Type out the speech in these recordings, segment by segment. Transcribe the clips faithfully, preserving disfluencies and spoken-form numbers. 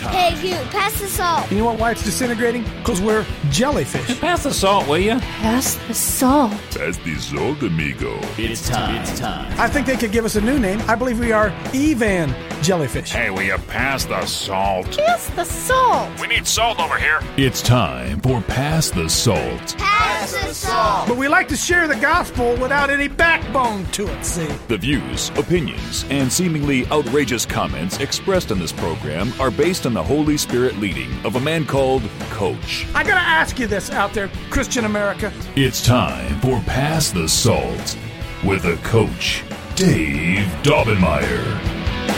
time. Hey, you, pass the salt. You know what, why it's disintegrating? Because we're jellyfish. Pass the salt, will you? Pass the salt. Pass the salt, amigo. It's time. It's time. I think they could give us a new name. I believe we are Evan Jellyfish. Hey, will you pass the salt? Pass the salt. We need salt over here. It's time for Pass the Salt. Pass the salt. But we like to share the gospel without any backbone to it, see? The views, opinions, and seemingly outrageous comments expressed in this program are based on the Holy Spirit leading of a man called Coach. I gotta ask you this out there, Christian America. It's time for Pass the Salt with a Coach, Dave Daubenmire.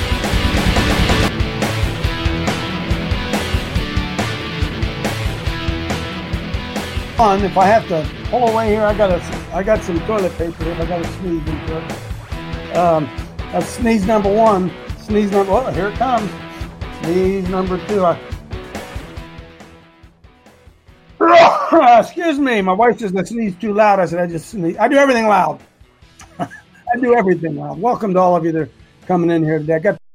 On, if I have to pull away here, I got a, I got some toilet paper if I got to sneeze into it. Um, that's sneeze number one. Sneeze number, oh, here it comes. Sneeze number two. I, excuse me, my wife says I sneeze too loud. I said I just sneeze. I do everything loud. I do everything loud. Welcome to all of you that are coming in here today. I got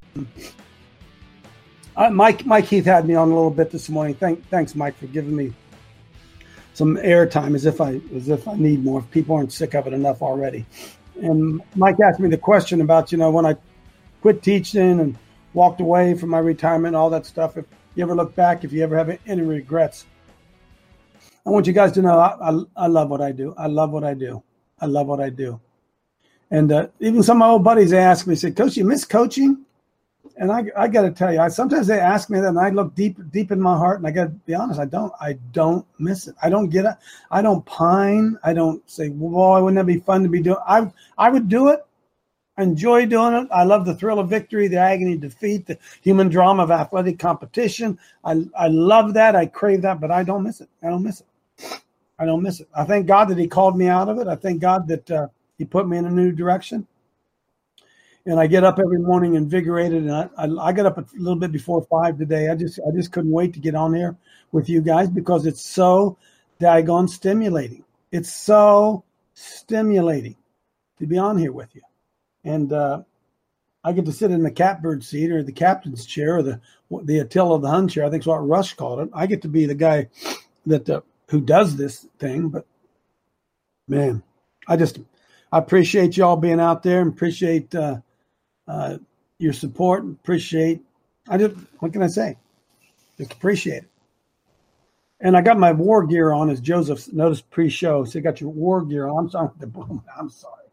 uh, Mike. Mike Heath had me on a little bit this morning. Thank, thanks, Mike, for giving me some airtime, as if I as if I need more. If people aren't sick of it enough already. And Mike asked me the question about, you know, when I quit teaching and walked away from my retirement and all that stuff, if you ever look back, if you ever have any regrets. I want you guys to know I, I, I love what I do. I love what I do. I love what I do. And uh, even some of my old buddies, they ask me, say, Coach, you miss coaching? And I, I got to tell you, I, sometimes they ask me that, and I look deep, deep in my heart, and I got to be honest, I don't, I don't miss it. I don't get it. I don't pine. I don't say, well, wouldn't that be fun to be doing? I, I would do it. I enjoy doing it. I love the thrill of victory, the agony of defeat, the human drama of athletic competition. I, I love that. I crave that, but I don't miss it. I don't miss it. I don't miss it. I thank God that He called me out of it. I thank God that uh, He put me in a new direction. And I get up every morning invigorated, and I, I, I got up a little bit before five today. I just I just couldn't wait to get on here with you guys because it's so daggone stimulating. It's so stimulating to be on here with you. And uh, I get to sit in the catbird seat or the captain's chair or the the Attila the Hun chair. I think is what Rush called it. I get to be the guy that uh, who does this thing. But, man, I just I appreciate y'all being out there and appreciate uh, – Uh, your support, appreciate. I just, what can I say? Just appreciate it. And I got my war gear on, as Joseph noticed pre-show. So you got your war gear on. I'm sorry. I'm sorry.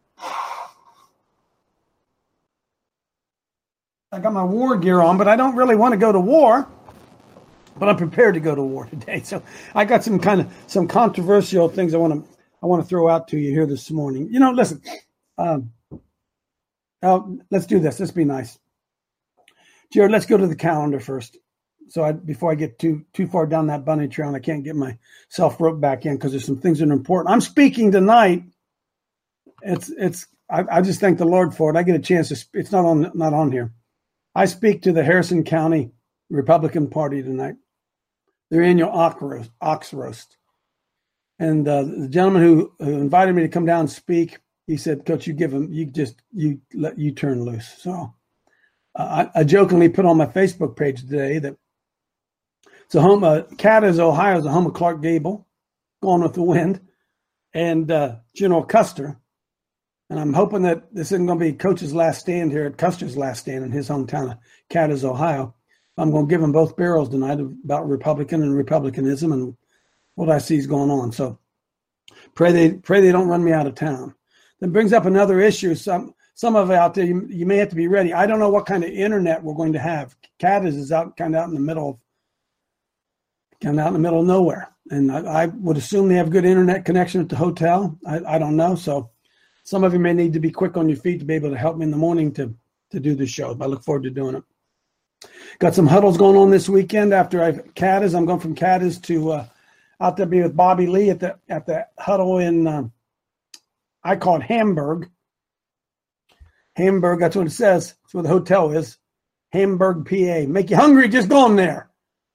I got my war gear on, but I don't really want to go to war. But I'm prepared to go to war today. So I got some kind of some controversial things I want to I want to throw out to you here this morning. You know, listen. Um, Oh, let's do this. Let's be nice. Jared, let's go to the calendar first. So I, before I get too too far down that bunny trail and I can't get myself roped back in because there's some things that are important. I'm speaking tonight. It's it's. I, I just thank the Lord for it. I get a chance to. Sp- it's not on not on here. I speak to the Harrison County Republican Party tonight. Their annual ox roast. Ox roast. And uh, the gentleman who, who invited me to come down and speak, he said, Coach, you give him, you just, you let you turn loose. So uh, I, I jokingly put on my Facebook page today that it's a home, uh, Cadiz, Ohio is a home of Clark Gable, Gone with the Wind, and uh, General Custer. And I'm hoping that this isn't going to be Coach's last stand here at Custer's last stand in his hometown of Cadiz, Ohio. I'm going to give him both barrels tonight about Republican and Republicanism and what I see is going on. So pray they, pray they don't run me out of town. That brings up another issue. Some some of it out there, you, you may have to be ready. I don't know what kind of internet we're going to have. Cadiz is out kind of out in the middle of kind of out in the middle of nowhere. And I, I would assume they have good internet connection at the hotel. I, I don't know. So some of you may need to be quick on your feet to be able to help me in the morning to, to do the show. I look forward to doing it. Got some huddles going on this weekend after I Cadiz. I'm going from Cadiz to uh, out there be with Bobby Lee at the at the huddle in um, I call it Hamburg. Hamburg, that's what it says. That's where the hotel is. Hamburg, P A. Make you hungry, just going there.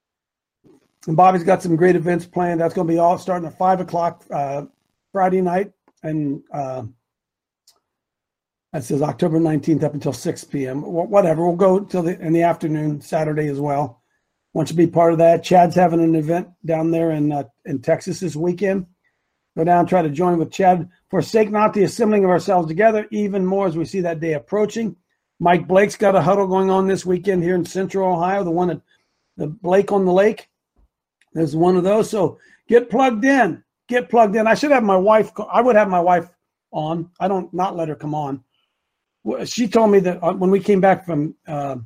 And Bobby's got some great events planned. That's going to be all starting at five o'clock uh, Friday night. And uh, that says October nineteenth up until six p.m. Whatever. We'll go till the, in the afternoon, Saturday as well. Want you to be part of that. Chad's having an event down there in uh, in Texas this weekend. Go down, try to join with Chad. Forsake not the assembling of ourselves together, even more as we see that day approaching. Mike Blake's got a huddle going on this weekend here in Central Ohio, the one at the Blake on the Lake. There's one of those. So get plugged in. Get plugged in. I should have my wife. I would have my wife on. I don't not let her come on. She told me that when we came back from uh,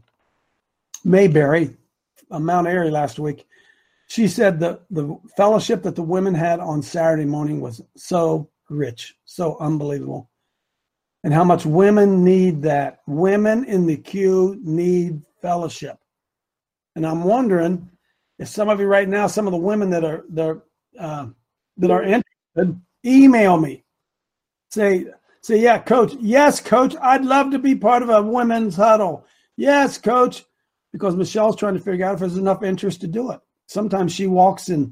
Mayberry, uh, Mount Airy last week, she said that the fellowship that the women had on Saturday morning was so rich, so unbelievable. And how much women need that. Women in the queue need fellowship. And I'm wondering if some of you right now, some of the women that are that are, uh, that are interested, email me. Say, say, yeah, coach. Yes, coach. I'd love to be part of a women's huddle. Yes, coach. Because Michelle's trying to figure out if there's enough interest to do it. Sometimes she walks in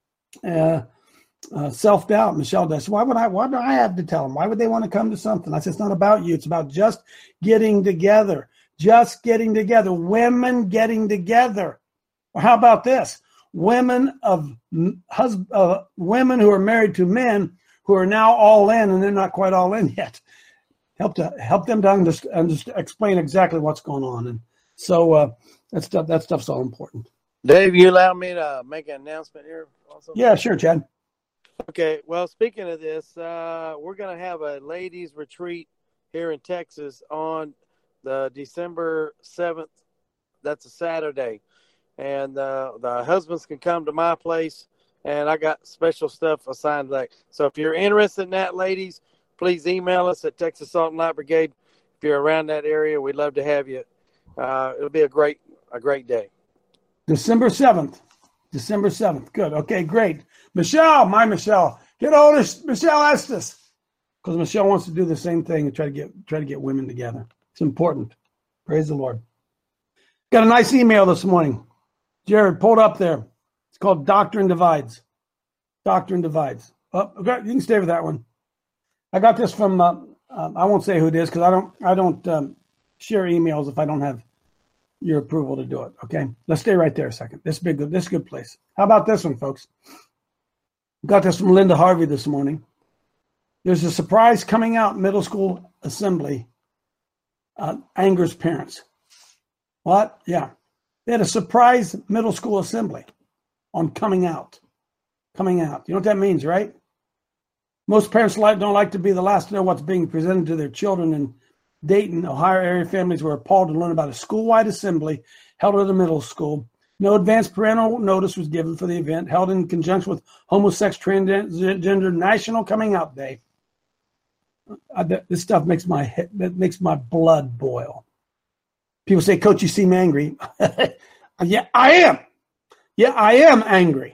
uh, uh, self-doubt. Michelle does. Why would I? Why do I have to tell them? Why would they want to come to something? I said, it's not about you. It's about just getting together. Just getting together. Women getting together. Or how about this? Women of husband, uh, women who are married to men who are now all in, and they're not quite all in yet. Help to help them to understand, understand, explain exactly what's going on. And so uh, that stuff, that stuff's all important. Dave, you allow me to make an announcement here also? Yeah, sure, Chad. Okay. Well, speaking of this, uh, we're going to have a ladies retreat here in Texas on the December seventh. That's a Saturday. And uh, the husbands can come to my place, and I got special stuff assigned to that. So if you're interested in that, ladies, please email us at Texas Salt and Light Brigade. If you're around that area, we'd love to have you. Uh, it'll be a great, a great day. December seventh. December seventh. Good. Okay, great. Michelle, my Michelle, get hold of Michelle Estes, because Michelle wants to do the same thing and try to get try to get women together. It's important. Praise the Lord. Got a nice email this morning. Jared, pulled up there. It's called Doctrine Divides. Doctrine Divides. Oh, okay, you can stay with that one. I got this from. Uh, uh, I won't say who it is because I don't. I don't um, share emails if I don't have your approval to do it. Okay, let's stay right there a second. This big. This good place. How about this one, folks? Got this from Linda Harvey this morning. There's a surprise coming out middle school assembly. Uh, angers parents. What? Yeah. They had a surprise middle school assembly on coming out. Coming out. You know what that means, right? Most parents like, don't like to be the last to know what's being presented to their children. In Dayton, Ohio area families were appalled to learn about a school-wide assembly held at a middle school. No advance parental notice was given for the event, held in conjunction with Homosexual Transgender National Coming Out Day. I, this stuff makes my head, that makes my blood boil. People say, Coach, you seem angry. Yeah, I am. Yeah, I am angry.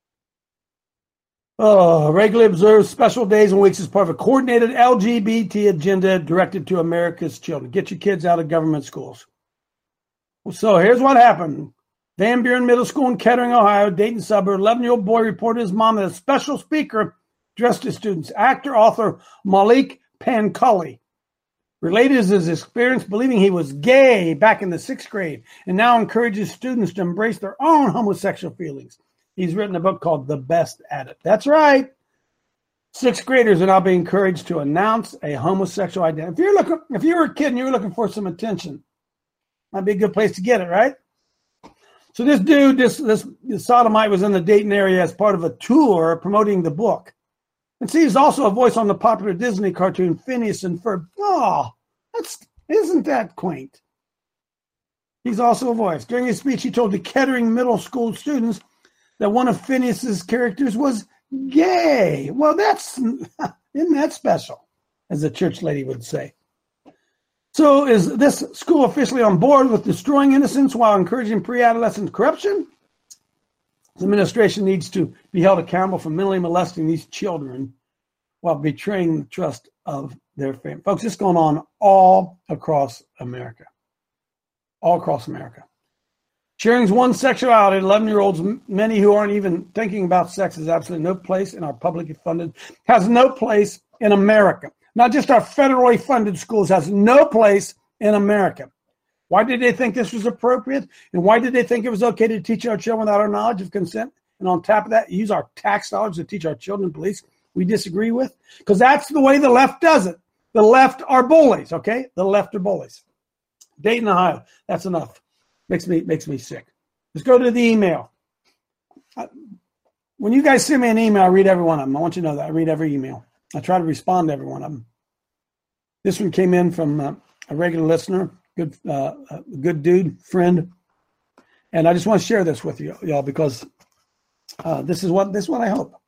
Oh, regularly observes special days and weeks as part of a coordinated L G B T agenda directed to America's children. Get your kids out of government schools. So here's what happened. Van Buren Middle School in Kettering, Ohio, Dayton suburb, eleven-year-old boy reported his mom as a special speaker addressed his students. Actor, author Malik Pancully related his experience believing he was gay back in the sixth grade and now encourages students to embrace their own homosexual feelings. He's written a book called The Best at It. That's right. Sixth graders are now being encouraged to announce a homosexual identity. If you're looking, if you were a kid and you were looking for some attention, that'd be a good place to get it, right? So this dude, this, this this sodomite was in the Dayton area as part of a tour promoting the book. And see, he's also a voice on the popular Disney cartoon Phineas and Ferb. Oh, that's isn't that quaint? He's also a voice. During his speech, he told the Kettering middle school students that one of Phineas's characters was gay. Well, that's isn't that special, as the church lady would say. So is this school officially on board with destroying innocence while encouraging pre-adolescent corruption? The administration needs to be held accountable for mentally molesting these children while betraying the trust of their family. Folks, it's going on all across America. All across America. Sharing one's sexuality, eleven-year-olds, many who aren't even thinking about sex, has absolutely no place in our publicly funded, has no place in America. Not just our federally funded schools, has no place in America. Why did they think this was appropriate? And why did they think it was okay to teach our children without our knowledge of consent? And on top of that, use our tax dollars to teach our children beliefs we disagree with? Because that's the way the left does it. The left are bullies, okay? The left are bullies. Dayton, Ohio. That's enough. Makes me makes me sick. Let's go to the email. When you guys send me an email, I read every one of them. I want you to know that. I read every email. I try to respond to every one of them. This one came in from uh, a regular listener, good uh, a good dude, friend. And I just want to share this with you, y'all, because uh, this is what this is what I hope.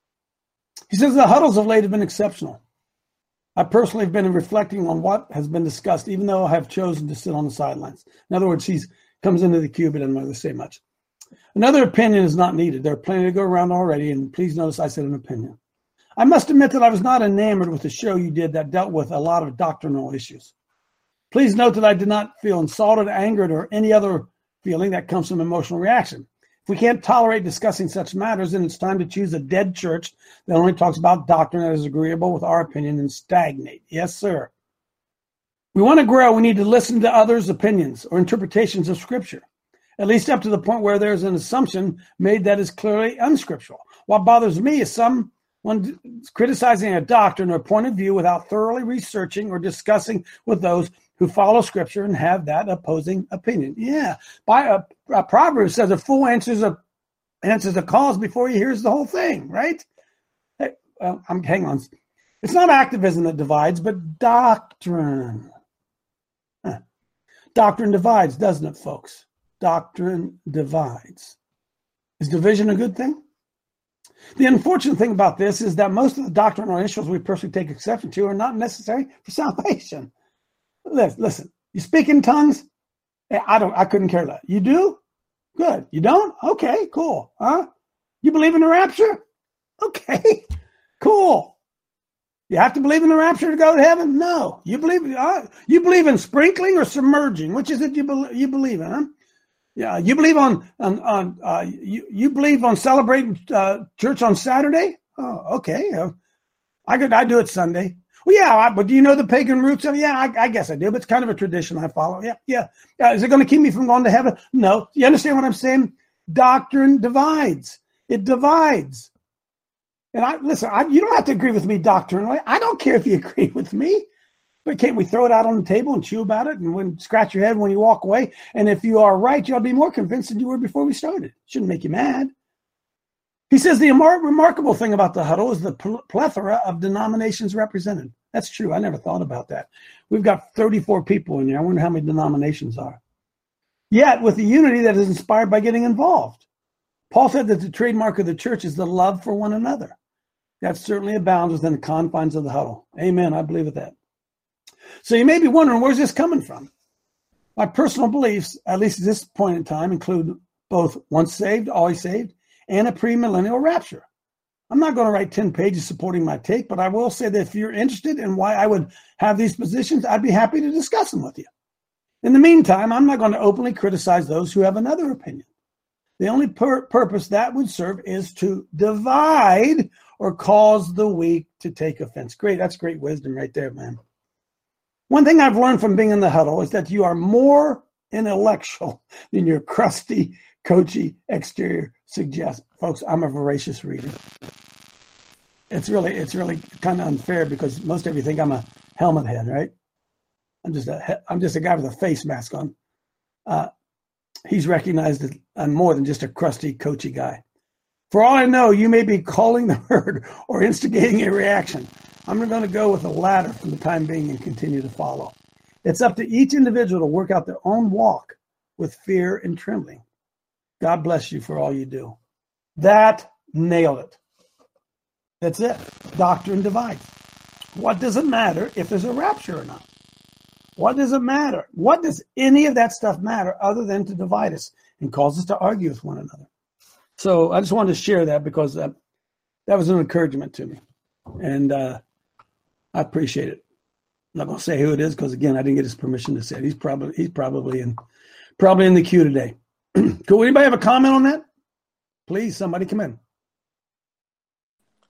He says the huddles of late have been exceptional. I personally have been reflecting on what has been discussed, even though I have chosen to sit on the sidelines. In other words, he comes into the cube and doesn't really say much. Another opinion is not needed. There are plenty to go around already, and please notice I said an opinion. I must admit that I was not enamored with the show you did that dealt with a lot of doctrinal issues. Please note that I did not feel insulted, angered, or any other feeling that comes from emotional reaction. If we can't tolerate discussing such matters, then it's time to choose a dead church that only talks about doctrine that is agreeable with our opinion and stagnate. Yes, sir. We want to grow. We need to listen to others' opinions or interpretations of Scripture, at least up to the point where there's an assumption made that is clearly unscriptural. What bothers me is someone criticizing a doctrine or point of view without thoroughly researching or discussing with those who follow Scripture and have that opposing opinion. Yeah, by a, a proverb says a fool answers a answers a cause before he hears the whole thing, right? Hey, well, I'm hang on. It's not activism that divides, but doctrine. Huh. Doctrine divides, doesn't it, folks? Doctrine divides. Is division a good thing? The unfortunate thing about this is that most of the doctrinal issues we personally take exception to are not necessary for salvation. Listen, you speak in tongues? I don't. I couldn't care less. You do? Good. You don't? Okay, cool. Huh? You believe in the rapture? Okay, cool. You have to believe in the rapture to go to heaven? No. You believe? Uh, you believe in sprinkling or submerging? Which is it you, be, you believe in? Huh? Yeah. You believe on on on. Uh, you you believe on celebrating uh, church on Saturday? Oh, okay. Uh, I could. I do it Sunday. Well, yeah, I, but do you know the pagan roots of it? Yeah, I, I guess I do, but it's kind of a tradition I follow. Yeah, yeah. Uh, is it going to keep me from going to heaven? No. You understand what I'm saying? Doctrine divides. It divides. And I listen, I, you don't have to agree with me doctrinally. I don't care if you agree with me. But can't we throw it out on the table and chew about it and when, scratch your head when you walk away? And if you are right, you ought to be more convinced than you were before we started. Shouldn't make you mad. He says the remarkable thing about the huddle is the plethora of denominations represented. That's true. I never thought about that. We've got thirty-four people in here. I wonder how many denominations are. Yet, with the unity that is inspired by getting involved. Paul said that the trademark of the church is the love for one another. That certainly abounds within the confines of the huddle. Amen. I believe in that. So you may be wondering, where's this coming from? My personal beliefs, at least at this point in time, include both once saved, always saved, and a premillennial rapture. I'm not going to write ten pages supporting my take, but I will say that if you're interested in why I would have these positions, I'd be happy to discuss them with you. In the meantime, I'm not going to openly criticize those who have another opinion. The only pur- purpose that would serve is to divide or cause the weak to take offense. Great. That's great wisdom right there, man. One thing I've learned from being in the huddle is that you are more intellectual than your crusty, coachy exterior suggests. Folks, I'm a voracious reader. It's really, it's really kind of unfair because most of you think I'm a helmet head, right? I'm just a, I'm just a guy with a face mask on. Uh, he's recognized that I'm more than just a crusty, coachy guy. For all I know, you may be calling the herd or instigating a reaction. I'm going to go with the latter for the time being and continue to follow. It's up to each individual to work out their own walk with fear and trembling. God bless you for all you do. That nailed it. That's it. Doctrine divides. What does it matter if there's a rapture or not? What does it matter? What does any of that stuff matter other than to divide us and cause us to argue with one another? So I just wanted to share that because uh, that was an encouragement to me. And uh, I appreciate it. I'm not going to say who it is because, again, I didn't get his permission to say it. He's probably he's probably in probably in the queue today. Cool. Anybody have a comment on that? Please, somebody come in.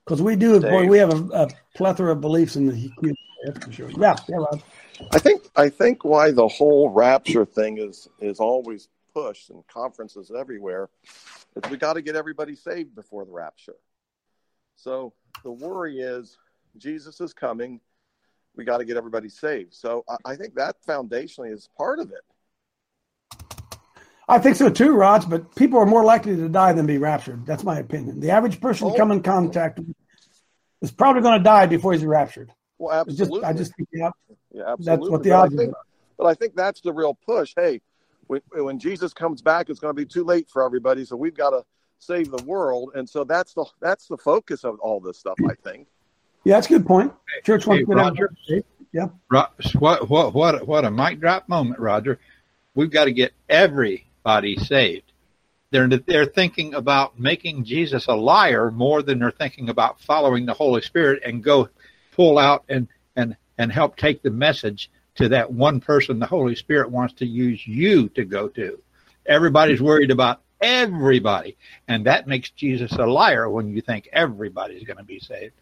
Because we do, boy, Dave. we have a, a plethora of beliefs in the human. That's for sure. Yeah, yeah, Rod. I think I think why the whole rapture thing is is always pushed in conferences everywhere is we got to get everybody saved before the rapture. So the worry is Jesus is coming. We got to get everybody saved. So I, I think that foundationally is part of it. I think so too, Raj, but people are more likely to die than be raptured. That's my opinion. The average person Oh. to come in contact with is probably going to die before he's raptured. Well, It's just, absolutely. I just think yeah, yeah, absolutely. that's what the But I odds think- are. But I think that's the real push. Hey, when, when Jesus comes back, it's going to be too late for everybody. So we've got to save the world. And so that's the that's the focus of all this stuff, I think. Yeah, that's a good point. Church wants Hey, to get Roger. everybody- Yeah. Ro- What what what what a mic drop moment, Roger. We've got to get everybody saved. They're they're thinking about making Jesus a liar more than they're thinking about following the Holy Spirit and go pull out and and and help take the message to that one person the Holy Spirit wants to use you to go to. Everybody's worried about everybody, and that makes Jesus a liar when you think everybody's going to be saved.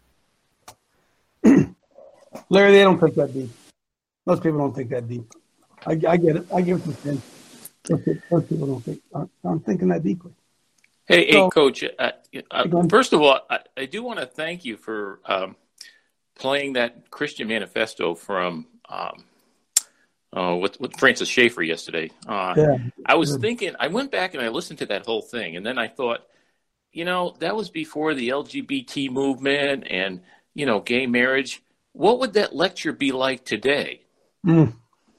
Larry, they don't think that deep. Most people don't think that deep. I, I get it. I give it to them. Most people- most people don't think, aren't, aren't thinking that deeply. Hey, So- hey, Coach. Uh, uh, Go on. first of all, I, I do want to thank you for um, playing that Christian Manifesto from um, uh, with, with Francis Schaeffer yesterday. Uh, Yeah. I was Good. thinking, I went back and I listened to that whole thing, and then I thought, you know, that was before the L G B T movement and, you know, gay marriage. What would that lecture be like today Mm.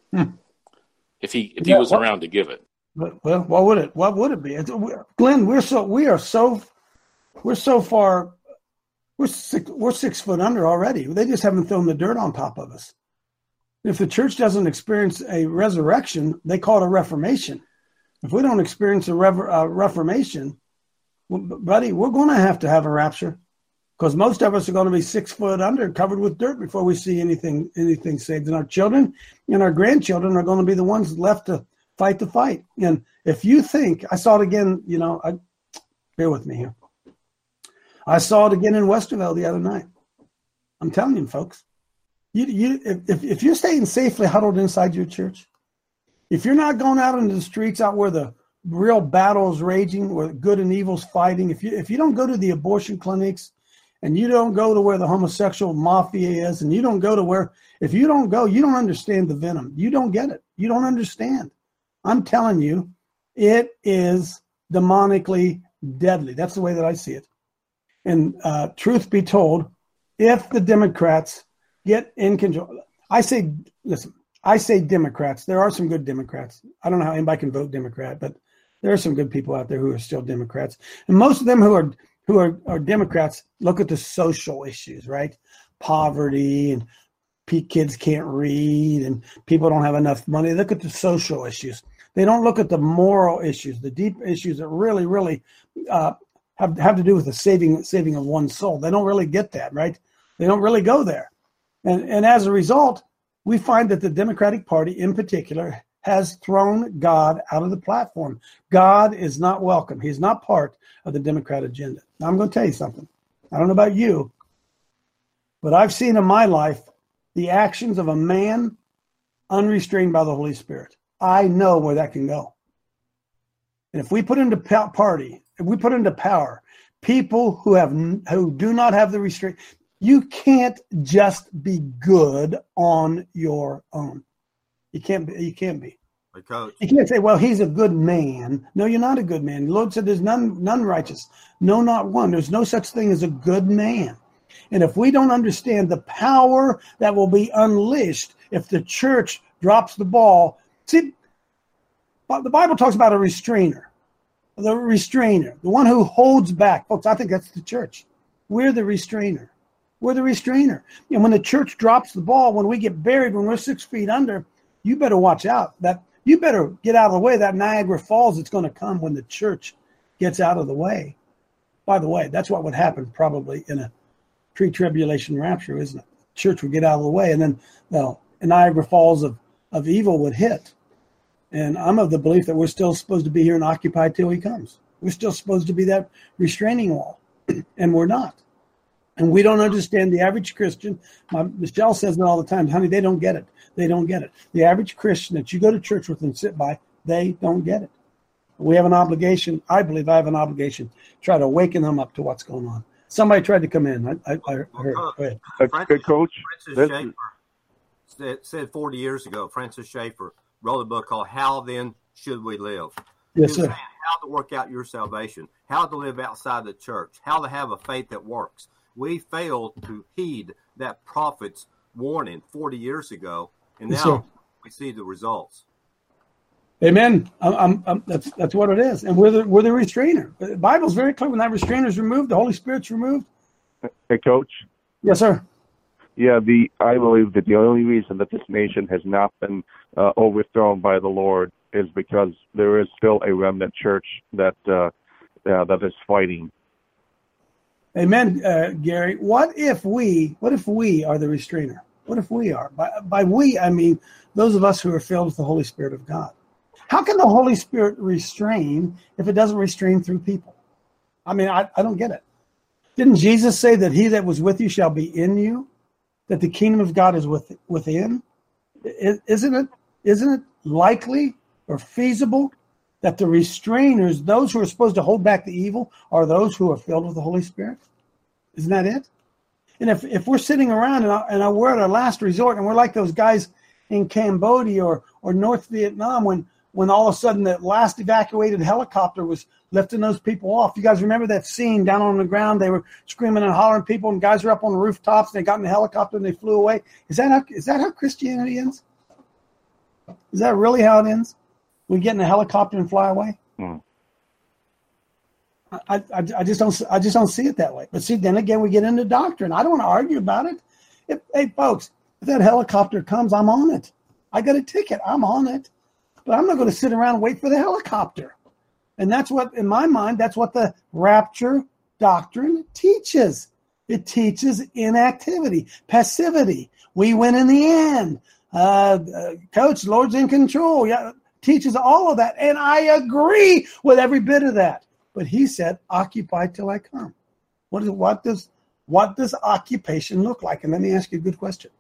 if he if Yeah, he was what- around to give it? But, well, what would it? What would it be? It's, we, Glenn, we're so we are so we're so far. We're six, we're six foot under already. They just haven't thrown the dirt on top of us. If the church doesn't experience a resurrection, they call it a reformation. If we don't experience a rever, uh, reformation, well, buddy, we're going to have to have a rapture because most of us are going to be six foot under, covered with dirt before we see anything anything saved. And our children and our grandchildren are going to be the ones left to fight the fight. And if you think, I saw it again, you know, I, bear with me here. I saw it again in Westerville the other night. I'm telling you, folks, you, you, if, if you're staying safely huddled inside your church, if you're not going out into the streets out where the real battle is raging, where good and evil's fighting, if you, if you don't go to the abortion clinics and you don't go to where the homosexual mafia is, and you don't go to where, if you don't go, you don't understand the venom. You don't get it. You don't understand. I'm telling you, it is demonically deadly. That's the way that I see it. And uh, truth be told, if the Democrats get in control, I say, listen, I say Democrats. There are some good Democrats. I don't know how anybody can vote Democrat, but there are some good people out there who are still Democrats. And most of them who are who are, are Democrats look at the social issues, right? Poverty and kids can't read and people don't have enough money. They look at the social issues. They don't look at the moral issues, the deep issues that really, really uh, have have to do with the saving saving of one's soul. They don't really get that, right? They don't really go there. And and as a result, we find that the Democratic Party in particular has thrown God out of the platform. God is not welcome. He's not part of the Democrat agenda. Now, I'm going to tell you something. I don't know about you, but I've seen in my life the actions of a man unrestrained by the Holy Spirit. I know where that can go. And if we put into party, if we put into power people who have who do not have the restraint, you can't just be good on your own. You can't be. You can't be. Hey, Coach. You can't say, "Well, he's a good man." No, you're not a good man. The Lord said, "There's none, none righteous, no, not one." There's no such thing as a good man. And if we don't understand the power that will be unleashed if the church drops the ball, see, the Bible talks about a restrainer, the restrainer, the one who holds back. Folks, I think that's the church. We're the restrainer. We're the restrainer. And when the church drops the ball, when we get buried, when we're six feet under, you better watch out. That you better get out of the way. That Niagara Falls that's going to come when the church gets out of the way. By the way, that's what would happen probably in a pre-tribulation rapture, isn't it? The church would get out of the way, and then the Niagara Falls of, of evil would hit. And I'm of the belief that we're still supposed to be here and occupied till he comes. We're still supposed to be that restraining wall, and we're not. And we don't understand the average Christian. My, Michelle says it all the time. Honey, they don't get it. They don't get it. The average Christian that you go to church with and sit by, they don't get it. We have an obligation. I believe I have an obligation to try to awaken them up to what's going on. Somebody tried to come in. I, I, I heard. Go ahead. That's good, Coach. Francis Schaeffer said, said forty years ago, Francis Schaeffer wrote a book called How Then Should We Live? Yes, sir. How to work out your salvation, how to live outside the church, how to have a faith that works. We failed to heed that prophet's warning forty years ago, and Yes, now sir. we see the results. Amen. I'm, I'm, I'm, that's that's what it is, and we're the we're the restrainer. The Bible's very clear. When that restrainer is removed, the Holy Spirit's removed. Hey, Coach. Yes, sir. Yeah, the I believe that the only reason that this nation has not been uh, overthrown by the Lord is because there is still a remnant church that uh, uh, that is fighting. Amen, uh, Gary. What if we? What if we are the restrainer? What if we are? By by we, I mean those of us who are filled with the Holy Spirit of God. How can the Holy Spirit restrain if it doesn't restrain through people? I mean, I, I don't get it. Didn't Jesus say that he that was with you shall be in you, that the kingdom of God is with, within? Isn't it, isn't it likely or feasible that the restrainers, those who are supposed to hold back the evil, are those who are filled with the Holy Spirit? Isn't that it? And if, if we're sitting around and, and we're at our last resort and we're like those guys in Cambodia or, or North Vietnam when when all of a sudden the last evacuated helicopter was lifting those people off. You guys remember that scene down on the ground? They were screaming and hollering people, and guys were up on the rooftops, and they got in the helicopter, and they flew away. Is that how, is that how Christianity ends? Is that really how it ends? We get in a helicopter and fly away? Mm. I, I, I just don't I just don't see it that way. But see, then again, we get into doctrine. I don't want to argue about it. If, hey, folks, if that helicopter comes, I'm on it. I got a ticket. I'm on it. But I'm not going to sit around and wait for the helicopter. And that's what, in my mind, that's what the rapture doctrine teaches. It teaches inactivity, passivity. We win in the end. Uh, uh, Coach, Lord's in control. Yeah, teaches all of that. And I agree with every bit of that. But he said, occupy till I come. What, is, what, does, what does occupation look like? And let me ask you a good question.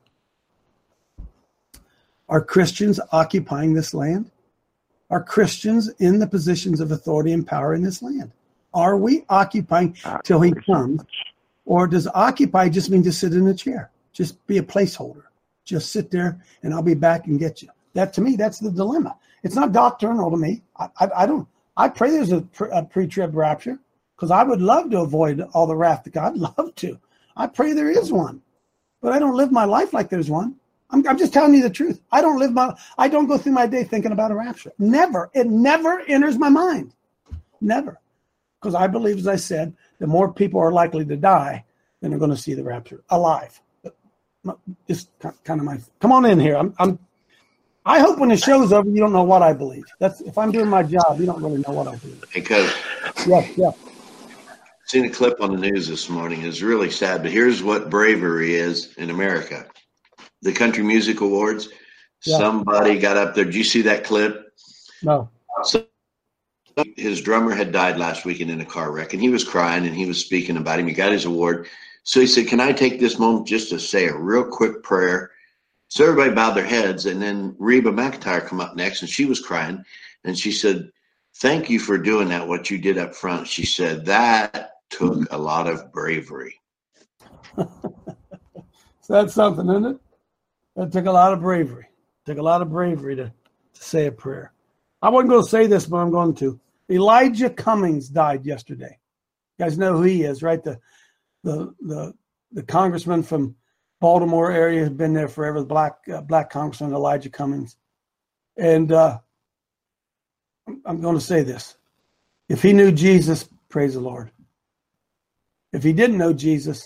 Are Christians occupying this land? Are Christians in the positions of authority and power in this land? Are we occupying till he comes? Or does occupy just mean just sit in a chair? Just be a placeholder. Just sit there and I'll be back and get you. That, to me, that's the dilemma. It's not doctrinal to me. I, I, I don't. I pray there's a, a pre-trib rapture because I would love to avoid all the wrath of God. I'd love to. I pray there is one. But I don't live my life like there's one. I'm, I'm just telling you the truth. I don't live my, I don't go through my day thinking about a rapture. Never. It never enters my mind. Never. Because I believe, as I said, that more people are likely to die than are going to see the rapture alive. Just kind of my, come on in here. I'm, I'm, I hope when the show's over, you don't know what I believe. That's, if I'm doing my job, you don't really know what I believe. Hey, Coach. Yes, yeah. Seen a clip on the news this morning. It's really sad, but here's what bravery is in America. The Country Music Awards, yeah. Somebody got up there. Did you see that clip? No. So his drummer had died last weekend in a car wreck, and he was crying, and he was speaking about him. He got his award. So he said, can I take this moment just to say a real quick prayer? So everybody bowed their heads, and then Reba McEntire come up next, and she was crying, and she said, thank you for doing that, what you did up front. She said, that took a lot of bravery. So that's something, isn't it? That took a lot of bravery. It took a lot of bravery to, to say a prayer. I wasn't going to say this, but I'm going to. Elijah Cummings died yesterday. You guys know who he is, right? The the the, the congressman from Baltimore area has been there forever. The black uh, black congressman Elijah Cummings. And uh, I'm, I'm going to say this: if he knew Jesus, praise the Lord. If he didn't know Jesus,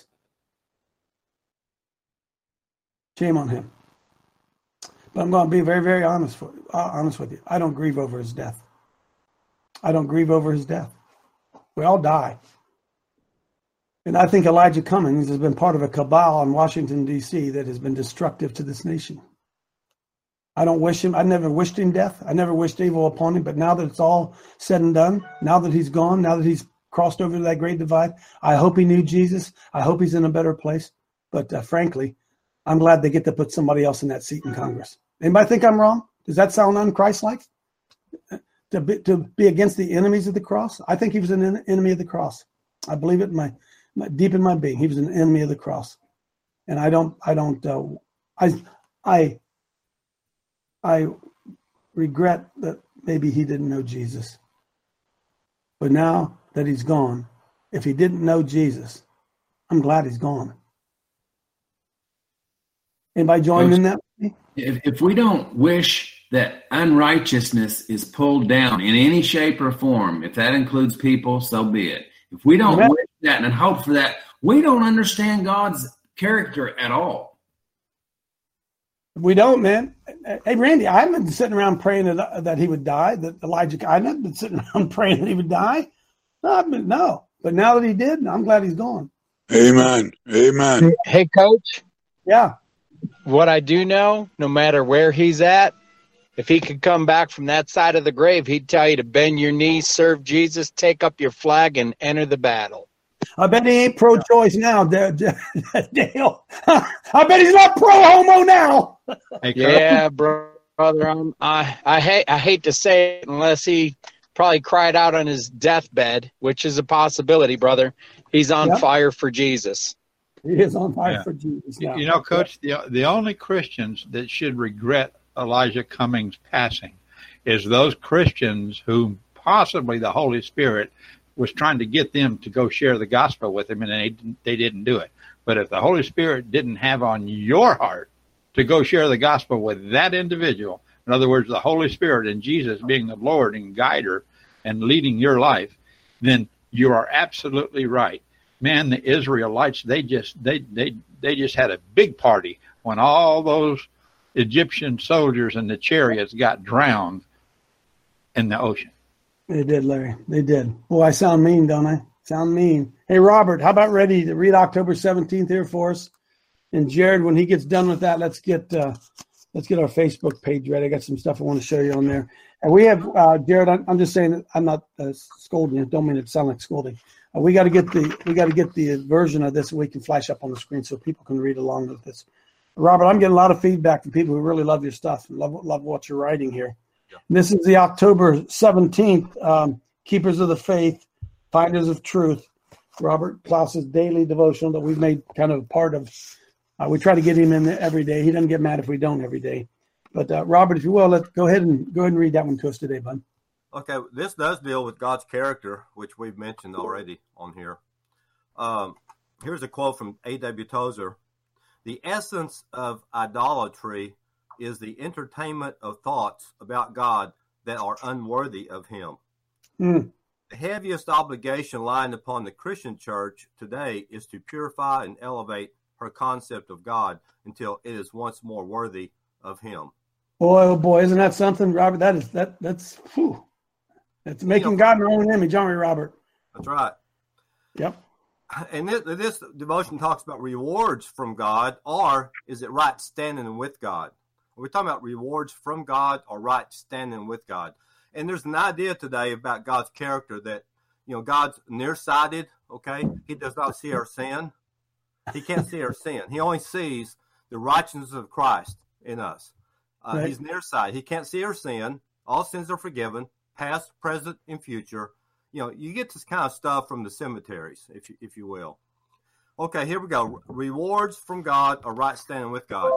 shame on him. But I'm going to be very, very honest, for, uh, honest with you. I don't grieve over his death. I don't grieve over his death. We all die. And I think Elijah Cummings has been part of a cabal in Washington, D C that has been destructive to this nation. I don't wish him. I never wished him death. I never wished evil upon him. But now that it's all said and done, now that he's gone, now that he's crossed over that great divide. I hope he knew Jesus. I hope he's in a better place. But uh, frankly, I'm glad they get to put somebody else in that seat in Congress. Anybody think I'm wrong? Does that sound un-Christ-like? To be, to be against the enemies of the cross? I think he was an en- enemy of the cross. I believe it in my, my deep in my being. He was an enemy of the cross. And I don't, I don't, uh, I, I, I regret that maybe he didn't know Jesus. But now that he's gone, if he didn't know Jesus, I'm glad he's gone. Anybody join in that? If, if we don't wish that unrighteousness is pulled down in any shape or form, if that includes people, so be it. If we don't Amen. wish that and hope for that, we don't understand God's character at all. We don't, man. Hey, Randy, I haven't been sitting around praying that, that he would die, that Elijah, I haven't been sitting around praying that he would die. No, I've been, no. But now that he did, I'm glad he's gone. Amen. Amen. Hey, Coach. Yeah. What I do know, no matter where he's at, if he could come back from that side of the grave, he'd tell you to bend your knees, serve Jesus, take up your flag, and enter the battle. I bet he ain't pro-choice now, Dale. I bet he's not pro-homo now. Yeah, bro, brother. I'm, I I hate I hate to say it, unless he probably cried out on his deathbed, which is a possibility, brother. He's on Yep. fire for Jesus. He is on fire Yeah. for Jesus now. You know, Coach, the the only Christians that should regret Elijah Cummings passing is those Christians who possibly the Holy Spirit was trying to get them to go share the gospel with him, and they didn't, they didn't do it. But if the Holy Spirit didn't have on your heart to go share the gospel with that individual, in other words, the Holy Spirit and Jesus being the Lord and guider and leading your life, then you are absolutely right. Man, the Israelites, they just they they they just had a big party when all those Egyptian soldiers and the chariots got drowned in the ocean. They did, Larry. They did. Boy, I sound mean, don't I? Sound mean. Hey, Robert, how about ready to read October seventeenth here for us? And Jared, when he gets done with that, let's get uh, let's get our Facebook page ready. I got some stuff I want to show you on there. And we have, uh, Jared, I'm, I'm just saying that I'm not uh, scolding you. Don't mean it to sound like scolding. Uh, we got to get the we got to get the version of this so we can flash up on the screen so people can read along with this. Robert, I'm getting a lot of feedback from people who really love your stuff and love love what you're writing here. And this is the October seventeenth, um, Keepers of the Faith, Finders of Truth, Robert Klaus's daily devotional that we've made kind of a part of. Uh, we try to get him in there every day. He doesn't get mad if we don't every day. But uh, Robert, if you will, let's go ahead and go ahead and read that one to us today, bud. Okay, this does deal with God's character, which we've mentioned already on here. Um, here's a quote from A W Tozer. The essence of idolatry is the entertainment of thoughts about God that are unworthy of him. Mm. The heaviest obligation lying upon the Christian church today is to purify and elevate her concept of God until it is once more worthy of him. Boy, oh boy, isn't that something, Robert? That is that that's whew. That's making You know, God in our own image, aren't we, Robert? That's right. Yep. And this, this devotion talks about rewards from God, or is it right standing with God? We're talking about rewards from God or right standing with God. And there's an idea today about God's character that, you know, God's nearsighted, okay? He does not see our sin. He can't see our sin. He only sees the righteousness of Christ in us. Uh, Right. He's nearsighted. He can't see our sin. All sins are forgiven, past, present, and future. You know, you get this kind of stuff from the cemeteries, if you, if you will. Okay, here we go. Rewards from God or right standing with God.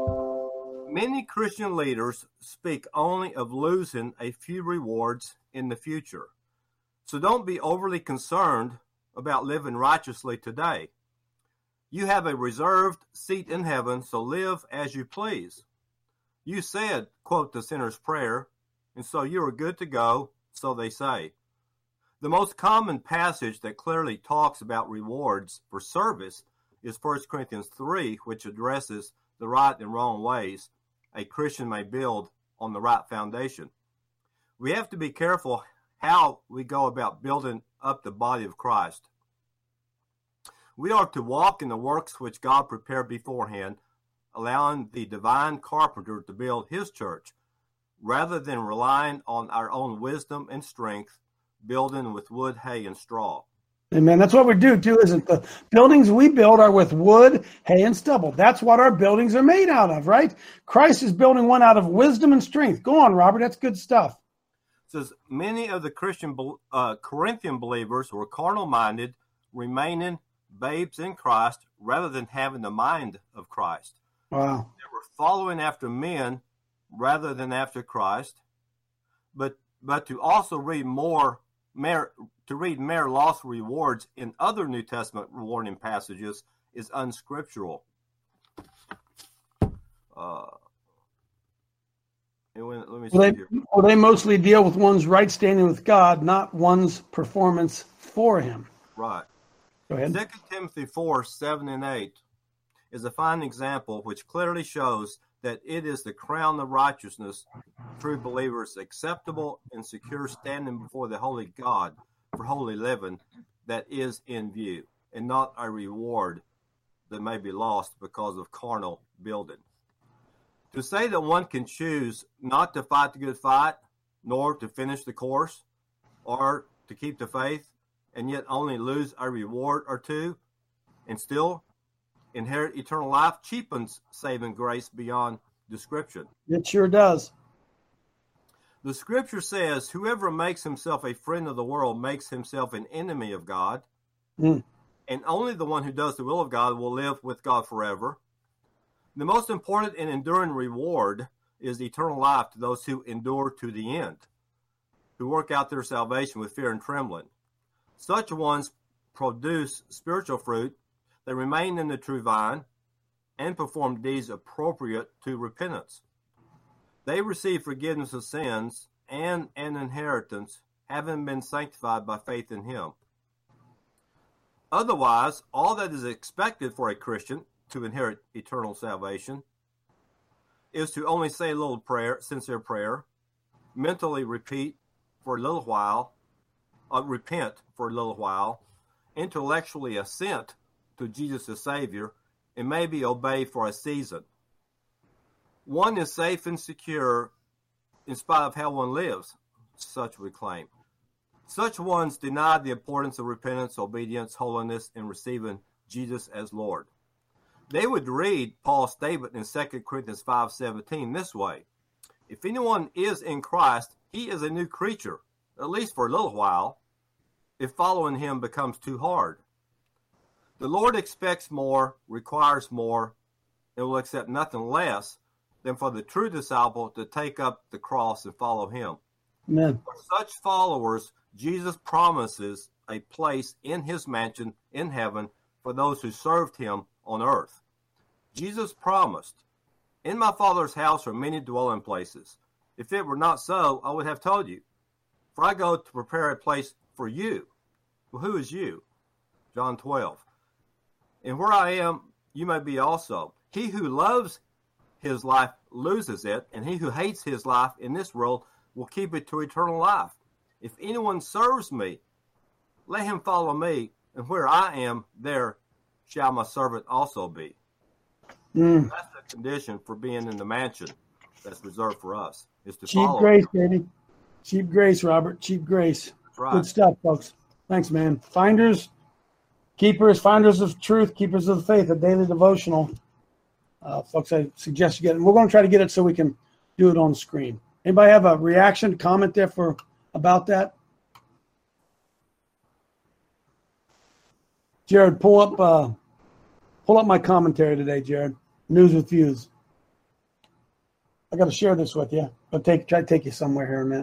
Many Christian leaders speak only of losing a few rewards in the future. So don't be overly concerned about living righteously today. You have a reserved seat in heaven, so live as you please. You said, quote the sinner's prayer, and so you are good to go, so they say. The most common passage that clearly talks about rewards for service is First Corinthians three, which addresses the right and wrong ways a Christian may build on the right foundation. We have to be careful how we go about building up the body of Christ. We are to walk in the works which God prepared beforehand, allowing the divine carpenter to build his church, rather than relying on our own wisdom and strength, building with wood, hay, and straw. Amen. That's what we do too, isn't it? The buildings we build are with wood, hay, and stubble. That's what our buildings are made out of, right? Christ is building one out of wisdom and strength. Go on, Robert. That's good stuff. It says, many of the Christian uh, Corinthian believers were carnal-minded, remaining babes in Christ rather than having the mind of Christ. Wow. They were following after men rather than after Christ, but but to also read more mere, to read mere lost rewards in other New Testament warning passages is unscriptural. Uh, let me see well, they, here. well, they mostly deal with one's right standing with God, not one's performance for Him. Right. Go ahead. Second Timothy four, seven and eight is a fine example which clearly shows that it is the crown of righteousness, true believers acceptable and secure standing before the holy God for holy living that is in view, and not a reward that may be lost because of carnal building. To say that one can choose not to fight the good fight, nor to finish the course, or to keep the faith, and yet only lose a reward or two, and still inherit eternal life, cheapens saving grace beyond description. It sure does. The scripture says, whoever makes himself a friend of the world makes himself an enemy of God, mm. and only the one who does the will of God will live with God forever. The most important and enduring reward is eternal life to those who endure to the end, who work out their salvation with fear and trembling. Such ones produce spiritual fruit, they remain in the true vine, and perform deeds appropriate to repentance. They receive forgiveness of sins and an inheritance, having been sanctified by faith in Him. Otherwise, all that is expected for a Christian to inherit eternal salvation is to only say a little prayer, sincere prayer, mentally repeat for a little while, uh, repent for a little while, intellectually assent to Jesus as Savior, and maybe obey for a season. One is safe and secure in spite of how one lives, such we claim. Such ones deny the importance of repentance, obedience, holiness, and receiving Jesus as Lord. They would read Paul's statement in Second Corinthians five seventeen this way: if anyone is in Christ, he is a new creature, at least for a little while, if following Him becomes too hard. The Lord expects more, requires more, and will accept nothing less than for the true disciple to take up the cross and follow Him. Amen. For such followers, Jesus promises a place in His mansion in heaven for those who served Him on earth. Jesus promised, in my Father's house are many dwelling places. If it were not so, I would have told you. For I go to prepare a place for you. Well, who is you? John twelve. And where I am, you may be also. He who loves his life loses it, and he who hates his life in this world will keep it to eternal life. If anyone serves me, let him follow me, and where I am, there shall my servant also be. Mm. That's the condition for being in the mansion that's reserved for us, is to Cheap follow. grace, baby. Cheap grace, Robert. Cheap grace. That's right. Good stuff, folks. Thanks, man. Finders, keepers, finders of truth, keepers of the faith, a daily devotional. Uh, folks, I suggest you get it. We're going to try to get it so we can do it on the screen. Anybody have a reaction, comment there for about that? Jared, pull up uh, pull up my commentary today, Jared. News with Views. I got to share this with you. I'll take try to take you somewhere here in a minute.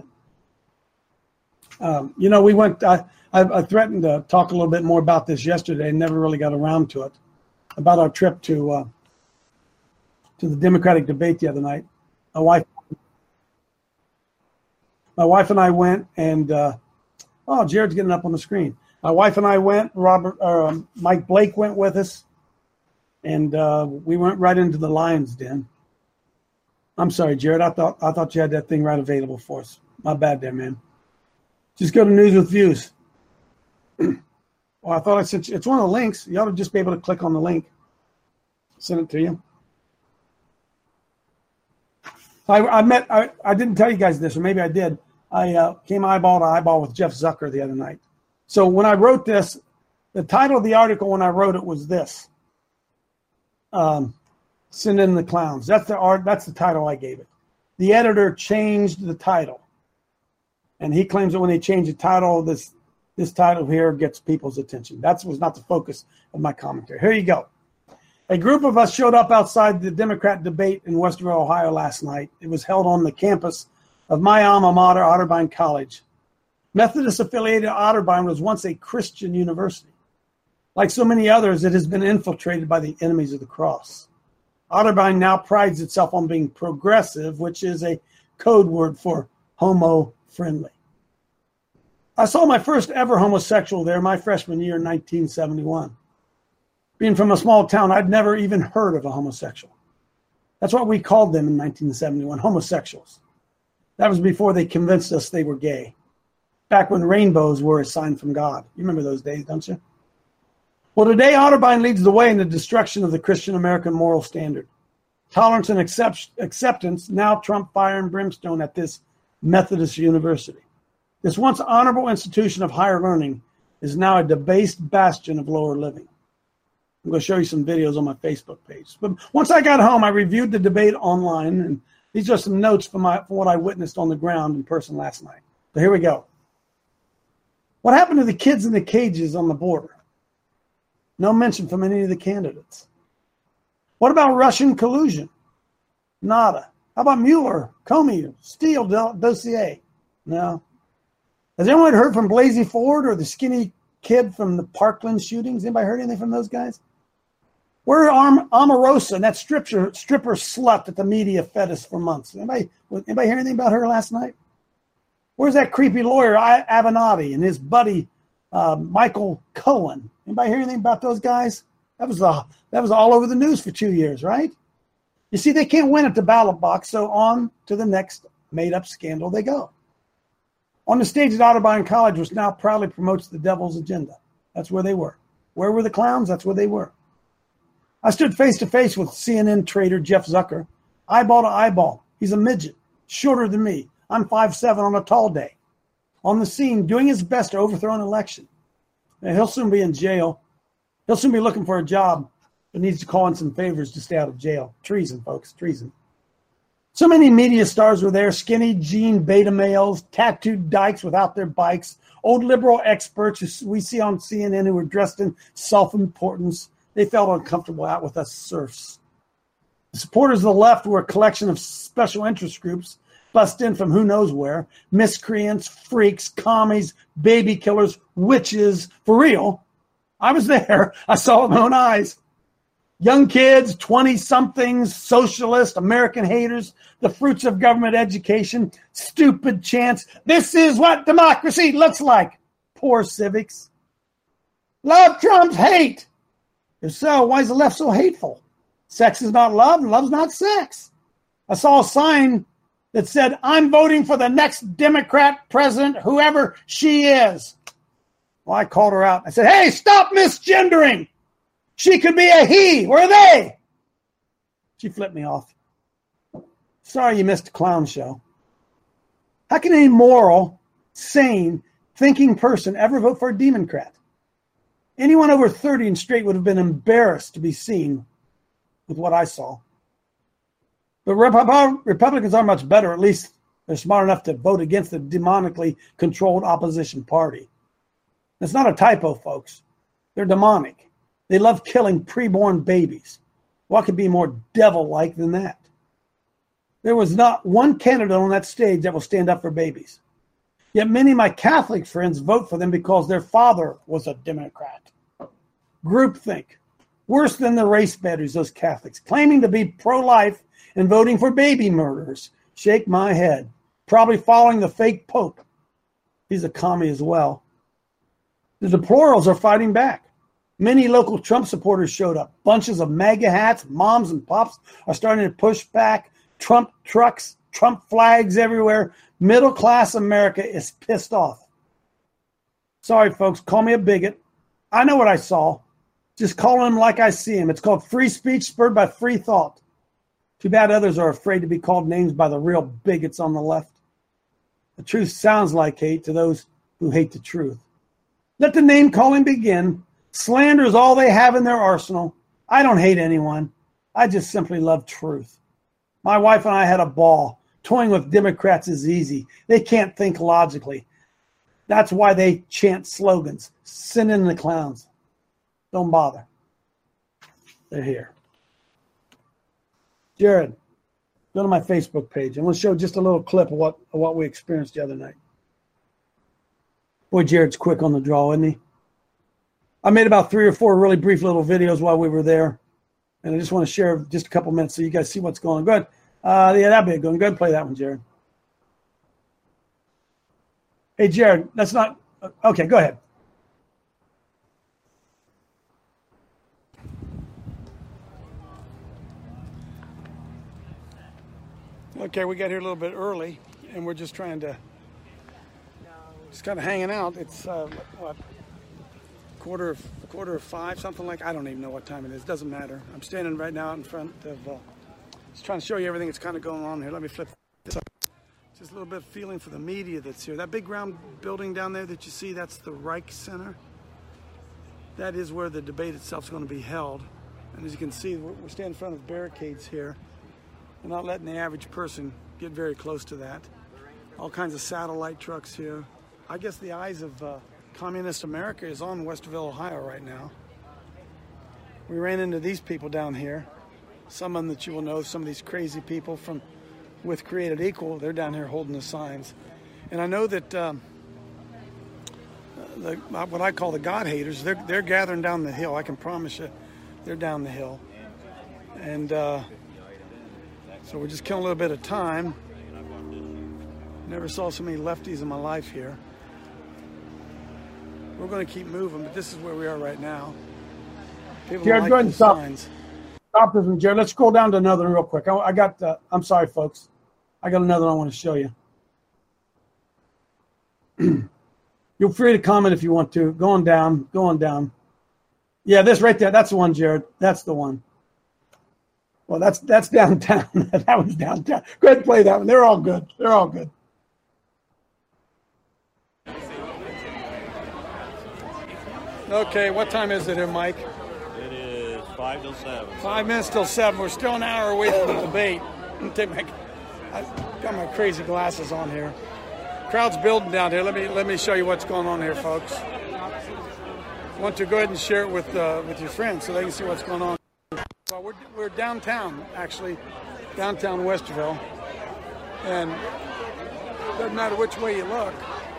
Um, you know, we went. I, I, I threatened to talk a little bit more about this yesterday, and never really got around to it. About our trip to uh, to the Democratic debate the other night. My wife, my wife and I went, and uh, oh, Jared's getting up on the screen. My wife and I went. Robert, or um, Mike Blake went with us, and uh, we went right into the lion's den. I'm sorry, Jared. I thought I thought you had that thing right available for us. My bad, there, man. Just go to News with Views. Well, I thought I sent you. It's one of the links. You ought to just be able to click on the link. Send it to you. I, I met. I, I didn't tell you guys this, or maybe I did. I uh, came eyeball to eyeball with Jeff Zucker the other night. So when I wrote this, the title of the article when I wrote it was this: um, "Send in the Clowns." That's the art. That's the title I gave it. The editor changed the title, and he claims that when they change the title, this this title here gets people's attention. That was not the focus of my commentary. Here you go. A group of us showed up outside the Democrat debate in Westerville, Ohio last night. It was held on the campus of my alma mater, Otterbein College. Methodist-affiliated Otterbein was once a Christian university. Like so many others, it has been infiltrated by the enemies of the cross. Otterbein now prides itself on being progressive, which is a code word for homo-friendly. I saw my first ever homosexual there my freshman year in nineteen seventy-one. Being from a small town, I'd never even heard of a homosexual. That's what we called them in nineteen seventy-one, homosexuals. That was before they convinced us they were gay. Back when rainbows were a sign from God. You remember those days, don't you? Well, today, Otterbein leads the way in the destruction of the Christian American moral standard. Tolerance and accept- acceptance now trump fire and brimstone at this Methodist university. This once honorable institution of higher learning is now a debased bastion of lower living. I'm going to show you some videos on my Facebook page. But once I got home, I reviewed the debate online, and these are some notes from, my, from what I witnessed on the ground in person last night. So here we go. What happened to the kids in the cages on the border? No mention from any of the candidates. What about Russian collusion? Nada. How about Mueller, Comey, Steele dossier? No. Has anyone heard from Blasey Ford or the skinny kid from the Parkland shootings? Anybody heard anything from those guys? Where Am- Omarosa and that stripper, stripper slut that the media fed us for months? Anybody, anybody hear anything about her last night? Where's that creepy lawyer, Avenatti, and his buddy, uh, Michael Cohen? Anybody hear anything about those guys? That was, uh, that was all over the news for two years, right? You see, they can't win at the ballot box, so on to the next made-up scandal they go. On the stage at Otterbein College, which now proudly promotes the devil's agenda. That's where they were. Where were the clowns? That's where they were. I stood face-to-face with C N N trader Jeff Zucker, eyeball to eyeball. He's a midget, shorter than me. I'm five seven on a tall day. On the scene, doing his best to overthrow an election. Now, he'll soon be in jail. He'll soon be looking for a job, but needs to call in some favors to stay out of jail. Treason, folks, treason. So many media stars were there, skinny jean beta males, tattooed dykes without their bikes, old liberal experts who we see on C N N who were dressed in self-importance. They felt uncomfortable out with us serfs. The supporters of the left were a collection of special interest groups bussed in from who knows where, miscreants, freaks, commies, baby killers, witches, for real. I was there. I saw it with my own eyes. Young kids, twenty-somethings, socialists, American haters, the fruits of government education, stupid chants. This is what democracy looks like. Poor civics. Love trumps hate. If so, why is the left so hateful? Sex is not love, and love's not sex. I saw a sign that said, I'm voting for the next Democrat president, whoever she is. Well, I called her out. I said, hey, stop misgendering. She could be a he or a they. She flipped me off. Sorry you missed the clown show. How can any moral, sane, thinking person ever vote for a Democrat? Anyone over thirty and straight would have been embarrassed to be seen with what I saw. But Rep- Republicans are much better. At least they're smart enough to vote against the demonically controlled opposition party. It's not a typo, folks. They're demonic. They love killing preborn babies. What could be more devil-like than that? There was not one candidate on that stage that will stand up for babies. Yet many of my Catholic friends vote for them because their father was a Democrat. Groupthink. Worse than the race baiters, those Catholics, claiming to be pro-life and voting for baby murderers. Shake my head. Probably following the fake Pope. He's a commie as well. The deplorables are fighting back. Many local Trump supporters showed up. Bunches of MAGA hats, moms and pops are starting to push back. Trump trucks, Trump flags everywhere. Middle-class America is pissed off. Sorry, folks, call me a bigot. I know what I saw. Just call him like I see him. It's called free speech spurred by free thought. Too bad others are afraid to be called names by the real bigots on the left. The truth sounds like hate to those who hate the truth. Let the name calling begin. Slander is all they have in their arsenal. I don't hate anyone. I just simply love truth. My wife and I had a ball. Toying with Democrats is easy. They can't think logically. That's why they chant slogans. Send in the clowns. Don't bother. They're here. Jared, go to my Facebook page. I'm going to show just a little clip of what, of what we experienced the other night. Boy, Jared's quick on the draw, isn't he? I made about three or four really brief little videos while we were there. And I just want to share just a couple minutes so you guys see what's going on. Go ahead. Uh, yeah, that'd be a good one. Go ahead and play that one, Jared. Hey, Jared, that's not – okay, go ahead. Okay, we got here a little bit early, and we're just trying to – just kind of hanging out. It's, uh, what, quarter of, quarter of five, something like – I don't even know what time it is. It doesn't matter. I'm standing right now in front of uh, – just trying to show you everything that's kind of going on here. Let me flip this up. Just a little bit of feeling for the media that's here. That big round building down there that you see, that's the Reich Center. That is where the debate itself is going to be held. And as you can see, we're, we're standing in front of barricades here. We're not letting the average person get very close to that. All kinds of satellite trucks here. I guess the eyes of uh, communist America is on Westerville, Ohio right now. We ran into these people down here. Some of them that you will know, some of these crazy people from with Created Equal, they're down here holding the signs. And I know that um, the, what I call the God haters, they're, they're gathering down the hill. I can promise you they're down the hill. And uh, so we're just killing a little bit of time. Never saw so many lefties in my life here. We're going to keep moving, but this is where we are right now. People Jared, like go ahead and the stop. signs. Stop this one, Jared. Let's scroll down to another one real quick. I, I got, uh, I'm sorry, folks. I got another one I want to show you. You're free to comment if you want to. Going down, going down. Yeah, this right there. That's the one, Jared. That's the one. Well, that's that's downtown. That one's downtown. Go ahead and play that one. They're all good. They're all good. Okay, what time is it here, Mike? It is five till seven. Five minutes till seven. We're still an hour away from the debate. Take my, I got my crazy glasses on here. Crowd's building down here. Let me let me show you what's going on here, folks. I want to go ahead and share it with uh, with your friends so they can see what's going on. Well, we're we're downtown, actually, downtown Westerville, and it doesn't matter which way you look.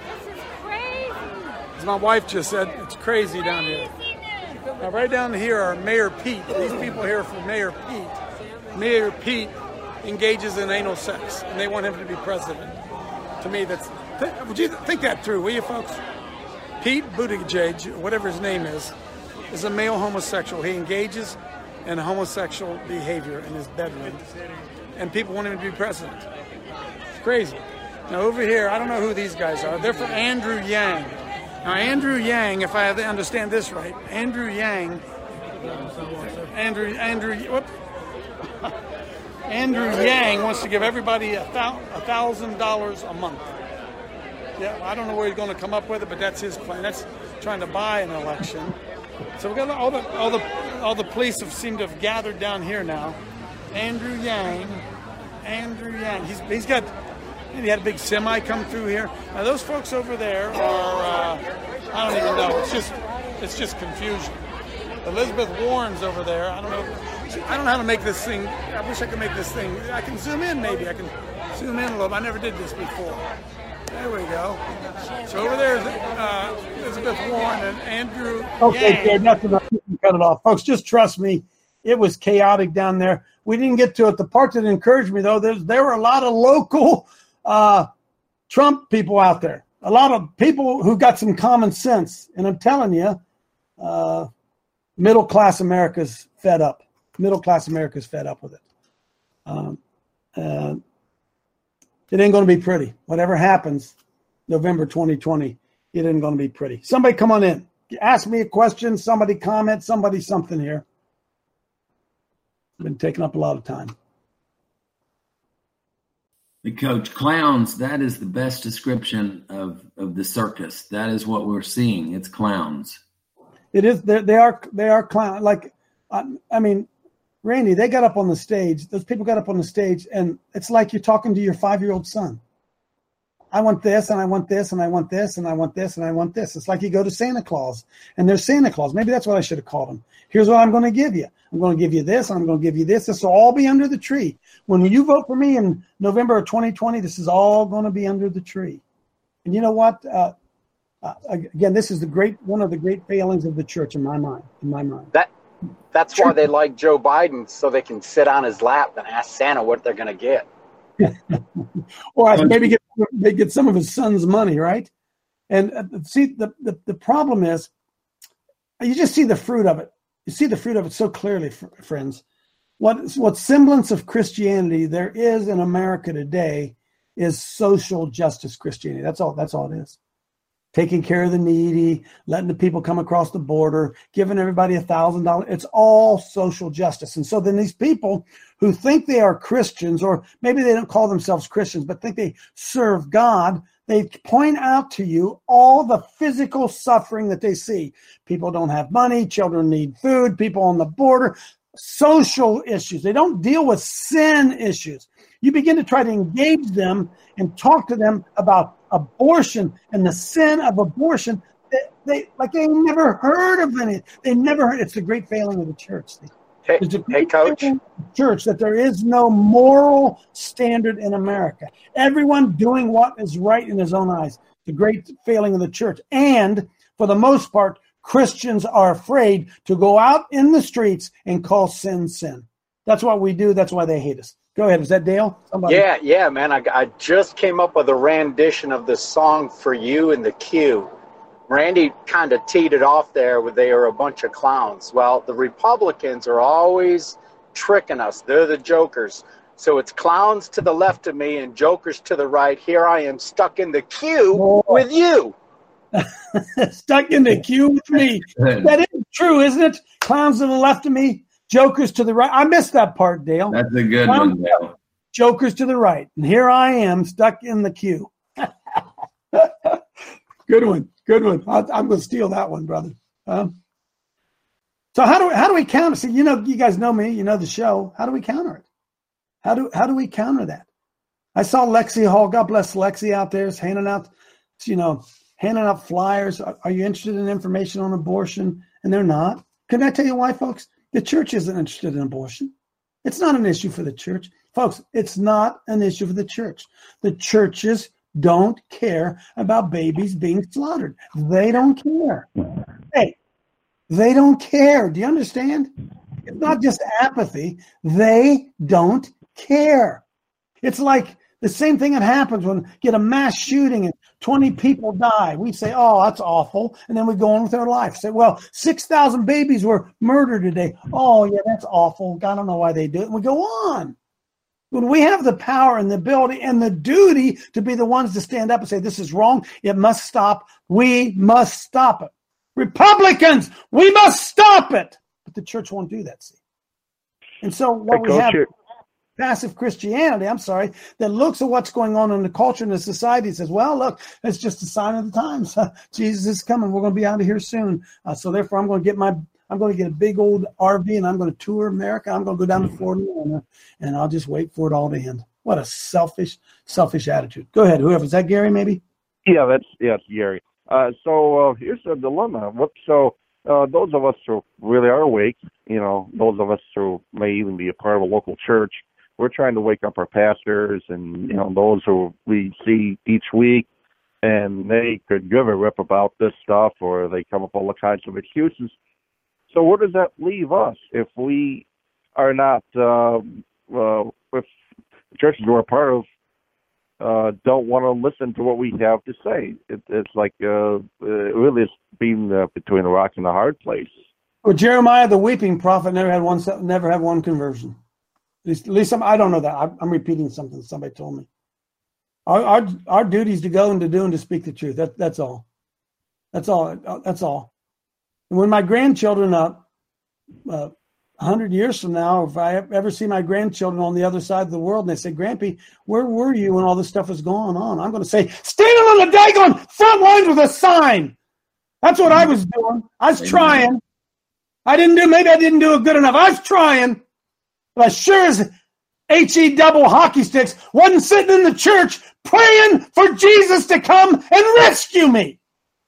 As my wife just said, it's crazy down here. Now, right down here are Mayor Pete. These people here are for Mayor Pete. Mayor Pete engages in anal sex, and they want him to be president. To me, that's. Th- would you think that through, will you, folks? Pete Buttigieg, whatever his name is, is a male homosexual. He engages in homosexual behavior in his bedroom, and people want him to be president. It's crazy. Now, over here, I don't know who these guys are. They're for Andrew Yang. Now, Andrew Yang, if I understand this right, Andrew Yang, Andrew, Andrew, whoop, Andrew Yang wants to give everybody a thousand dollars a month. Yeah, I don't know where he's going to come up with it, but that's his plan. That's trying to buy an election. So we got all the all the all the police have seemed to have gathered down here now. Andrew Yang, Andrew Yang, he's he's got. And he had a big semi come through here. Now those folks over there are, uh, I don't even know. It's just, it's just confusion. Elizabeth Warren's over there. I don't know. I don't know how to make this thing. I wish I could make this thing. I can zoom in maybe. I can zoom in a little bit. I never did this before. There we go. So over there is uh, Elizabeth Warren and Andrew Okay, Yang. Jared, that's enough. You can cut it off. Folks, just trust me. It was chaotic down there. We didn't get to it. The part that encouraged me, though, there's, there were a lot of local Uh, Trump people out there, a lot of people who got some common sense. And I'm telling you, uh, middle class America's fed up. Middle class America's fed up with it. Um, uh, it ain't going to be pretty. Whatever happens, November twenty twenty, it ain't going to be pretty. Somebody come on in. Ask me a question. Somebody comment. Somebody something here. Been taking up a lot of time. Coach, clowns, that is the best description of, of the circus. That is what we're seeing. It's clowns. It is. They are. They are clown. Like, I, I mean, Randy. They got up on the stage. Those people got up on the stage, and it's like you're talking to your five-year-old son. I want this, and I want this, and I want this, and I want this, and I want this. It's like you go to Santa Claus, and there's Santa Claus. Maybe that's what I should have called him. Here's what I'm going to give you. I'm going to give you this. I'm going to give you this. This will all be under the tree. When you vote for me in November of twenty twenty, this is all going to be under the tree. And you know what? Uh, uh, again, this is the great one of the great failings of the church in my mind. In my mind, that that's church. Why they like Joe Biden, so they can sit on his lap and ask Santa what they're going to get. Or maybe get they get some of his son's money, right? And uh, see, the, the the problem is, you just see the fruit of it. You see the fruit of it so clearly, friends. What what semblance of Christianity there is in America today is social justice Christianity. That's all. That's all it is. Taking care of the needy, letting the people come across the border, giving everybody a thousand dollars. It's all social justice. And so then these people who think they are Christians, or maybe they don't call themselves Christians, but think they serve God, they point out to you all the physical suffering that they see. People don't have money, children need food, people on the border, social issues. They don't deal with sin issues. You begin to try to engage them and talk to them about abortion and the sin of abortion. They, they like they never heard of any. They never heard. It's the great failing of the church. Hey, hey Coach. Church, that there is no moral standard in America. Everyone doing what is right in his own eyes. The great failing of the church. And for the most part, Christians are afraid to go out in the streets and call sin sin. That's what we do. That's why they hate us. Go ahead. Is that Dale? Somebody? Yeah, yeah, man. I, I just came up with a rendition of the song For You in the Queue. Randy kind of teed it off there where they are a bunch of clowns. Well, the Republicans are always tricking us. They're the jokers. So it's clowns to the left of me and jokers to the right. Here I am stuck in the queue oh. with you. Stuck in the queue with me. That is true, isn't it? Clowns to the left of me, jokers to the right. I missed that part, Dale. That's a good Clowns, one, Dale. Jokers to the right. And here I am stuck in the queue. Good one. Good one. I, I'm going to steal that one, brother. Um, so how do, how do we counter? See, you know, you guys know me. You know the show. How do we counter it? How do how do we counter that? I saw Lexi Hall. God bless Lexi out there is handing out, you know, handing out flyers. Are, are you interested in information on abortion? And they're not. Can I tell you why, folks? The church isn't interested in abortion. It's not an issue for the church. Folks, it's not an issue for the church. The churches don't care about babies being slaughtered. They don't care. Hey, they don't care. Do you understand? It's not just apathy. They don't care. It's like the same thing that happens when you get a mass shooting and twenty people die. We say, oh, that's awful. And then we go on with our life. Say, well, six thousand babies were murdered today. Oh, yeah, that's awful. I don't know why they do it. And we go on. When we have the power and the ability and the duty to be the ones to stand up and say, this is wrong, it must stop, we must stop it. Republicans, we must stop it. But the church won't do that, see. And so what we have, passive Christianity, I'm sorry, that looks at what's going on in the culture and the society and says, well, look, it's just a sign of the times. Jesus is coming. We're going to be out of here soon. Uh, so therefore, I'm going to get my I'm going to get a big old R V and I'm going to tour America. I'm going to go down to Florida and, and I'll just wait for it all to end. What a selfish, selfish attitude. Go ahead. Whoever. Is that Gary maybe? Yeah, that's yeah, it's Gary. Uh, so uh, here's the dilemma. What, so uh, those of us who really are awake, you know, those of us who may even be a part of a local church, we're trying to wake up our pastors and, you know, those who we see each week, and they could give a rip about this stuff or they come up with all kinds of excuses. So where does that leave us if we are not, uh, uh, if churches we're a part of uh, don't want to listen to what we have to say? It, it's like uh, it really is being uh, between a rock and a hard place. Well, Jeremiah the weeping prophet never had one never had one conversion. At least, at least some, I don't know that. I, I'm repeating something somebody told me. Our, our our duty is to go and to do and to speak the truth. That that's all. That's all. That's all. And when my grandchildren uh, uh, a hundred years from now, if I ever see my grandchildren on the other side of the world and they say, Grampy, where were you when all this stuff was going on? I'm going to say, standing on the daggone front lines with a sign. That's what I was doing. I was trying. I didn't do, maybe I didn't do it good enough. I was trying. But I sure as H E double hockey sticks wasn't sitting in the church praying for Jesus to come and rescue me.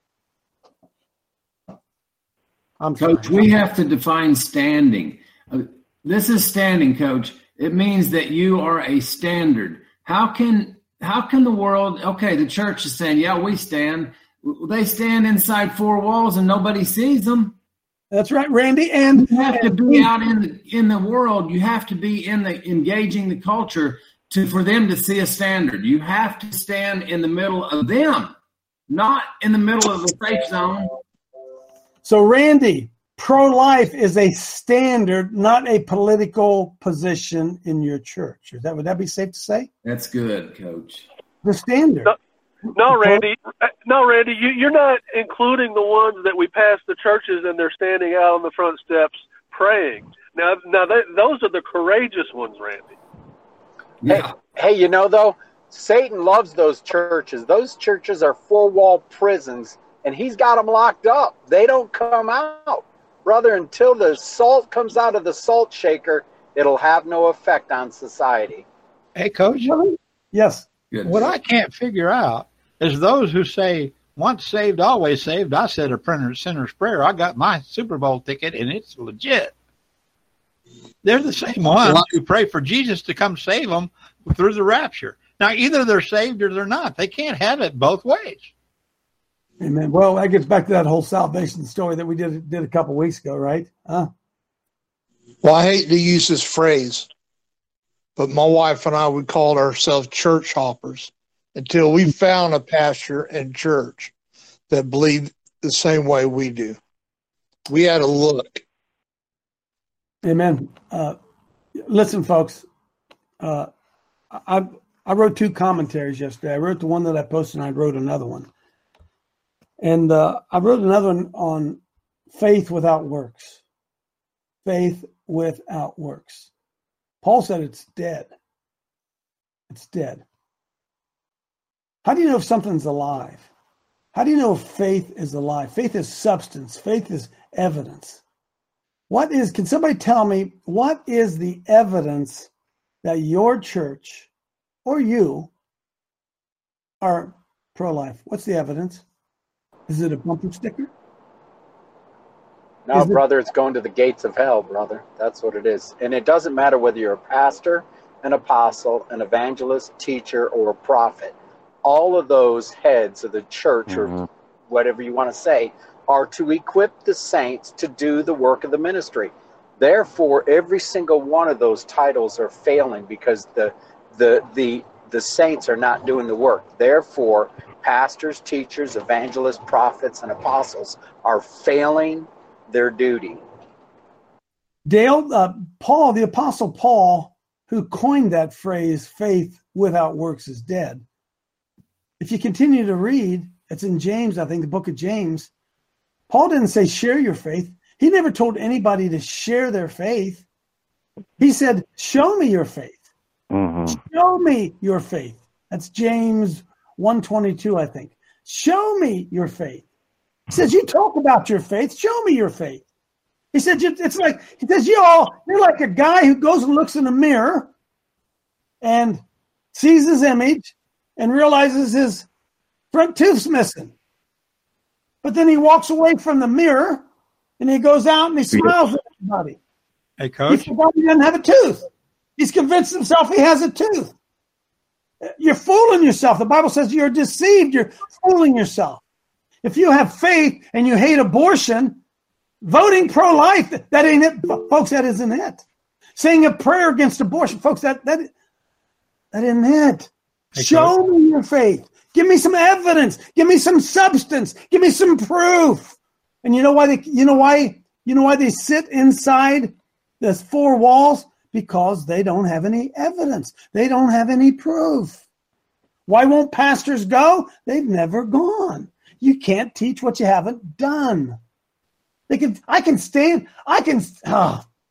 I'm Coach, sorry. We have to define standing. Uh, this is standing, Coach. It means that you are a standard. How can how can the world, okay, the church is saying, yeah, we stand. They stand inside four walls and nobody sees them. That's right, Randy. And you have to be out in the, in the world. You have to be in the engaging the culture to for them to see a standard. You have to stand in the middle of them, not in the middle of the safe zone. So, Randy, pro-life is a standard, not a political position in your church. Is that would that be safe to say? That's good, Coach. The standard. No, no Randy. No, Randy. You, you're not including the ones that we pass the churches and they're standing out on the front steps praying. Now, now they, those are the courageous ones, Randy. Yeah. Hey, hey, you know though, Satan loves those churches. Those churches are four-wall prisons. And he's got them locked up. They don't come out. Brother, until the salt comes out of the salt shaker, it'll have no effect on society. Hey, Coach? Yes. Good. What I can't figure out is those who say, once saved, always saved. I said a sinner's prayer. I got my Super Bowl ticket, and it's legit. They're the same ones who pray for Jesus to come save them through the rapture. Now, either they're saved or they're not. They can't have it both ways. Amen. Well, that gets back to that whole salvation story that we did did a couple weeks ago, right? Huh? Well, I hate to use this phrase, but my wife and I would call ourselves church hoppers until we found a pastor and church that believed the same way we do. We had to look. Amen. Uh, listen, folks, uh, I I wrote two commentaries yesterday. I wrote the one that I posted, and I wrote another one. And uh, I wrote another one on faith without works. Faith without works. Paul said it's dead. It's dead. How do you know if something's alive? How do you know if faith is alive? Faith is substance. Faith is evidence. What is, can somebody tell me, what is the evidence that your church or you are pro-life? What's the evidence? Is it a bumper sticker? No, brother, it's going to the gates of hell, brother. That's what it is. And it doesn't matter whether you're a pastor, an apostle, an evangelist, teacher, or a prophet. All of those heads of the church, mm-hmm. or whatever you want to say, are to equip the saints to do the work of the ministry. Therefore, every single one of those titles are failing because the the the the saints are not doing the work. Therefore, pastors, teachers, evangelists, prophets, and apostles are failing their duty. Dale, uh, Paul, the Apostle Paul, who coined that phrase, faith without works is dead. If you continue to read, it's in James, I think, the book of James. Paul didn't say share your faith. He never told anybody to share their faith. He said, show me your faith. Mm-hmm. Show me your faith. That's James one twenty-two, I think. Show me your faith. He says, you talk about your faith. Show me your faith. He said, it's like, he says, you all, you're like a guy who goes and looks in a mirror and sees his image and realizes his front tooth's missing. But then he walks away from the mirror and he goes out and he smiles at everybody. Hey, Coach. He forgot he doesn't have a tooth. He's convinced himself he has a tooth. You're fooling yourself. The Bible says you're deceived. You're fooling yourself. If you have faith and you hate abortion, voting pro-life, that ain't it. Folks, that isn't it. Saying a prayer against abortion, folks, that that, that isn't it. Hey, Show Coach. me your faith. Give me some evidence. Give me some substance. Give me some proof. And you know why they you know why you know why they sit inside the four walls? Because they don't have any evidence. They don't have any proof. Why won't pastors go? They've never gone. You can't teach what you haven't done. They can. I can stand. I can. Oh,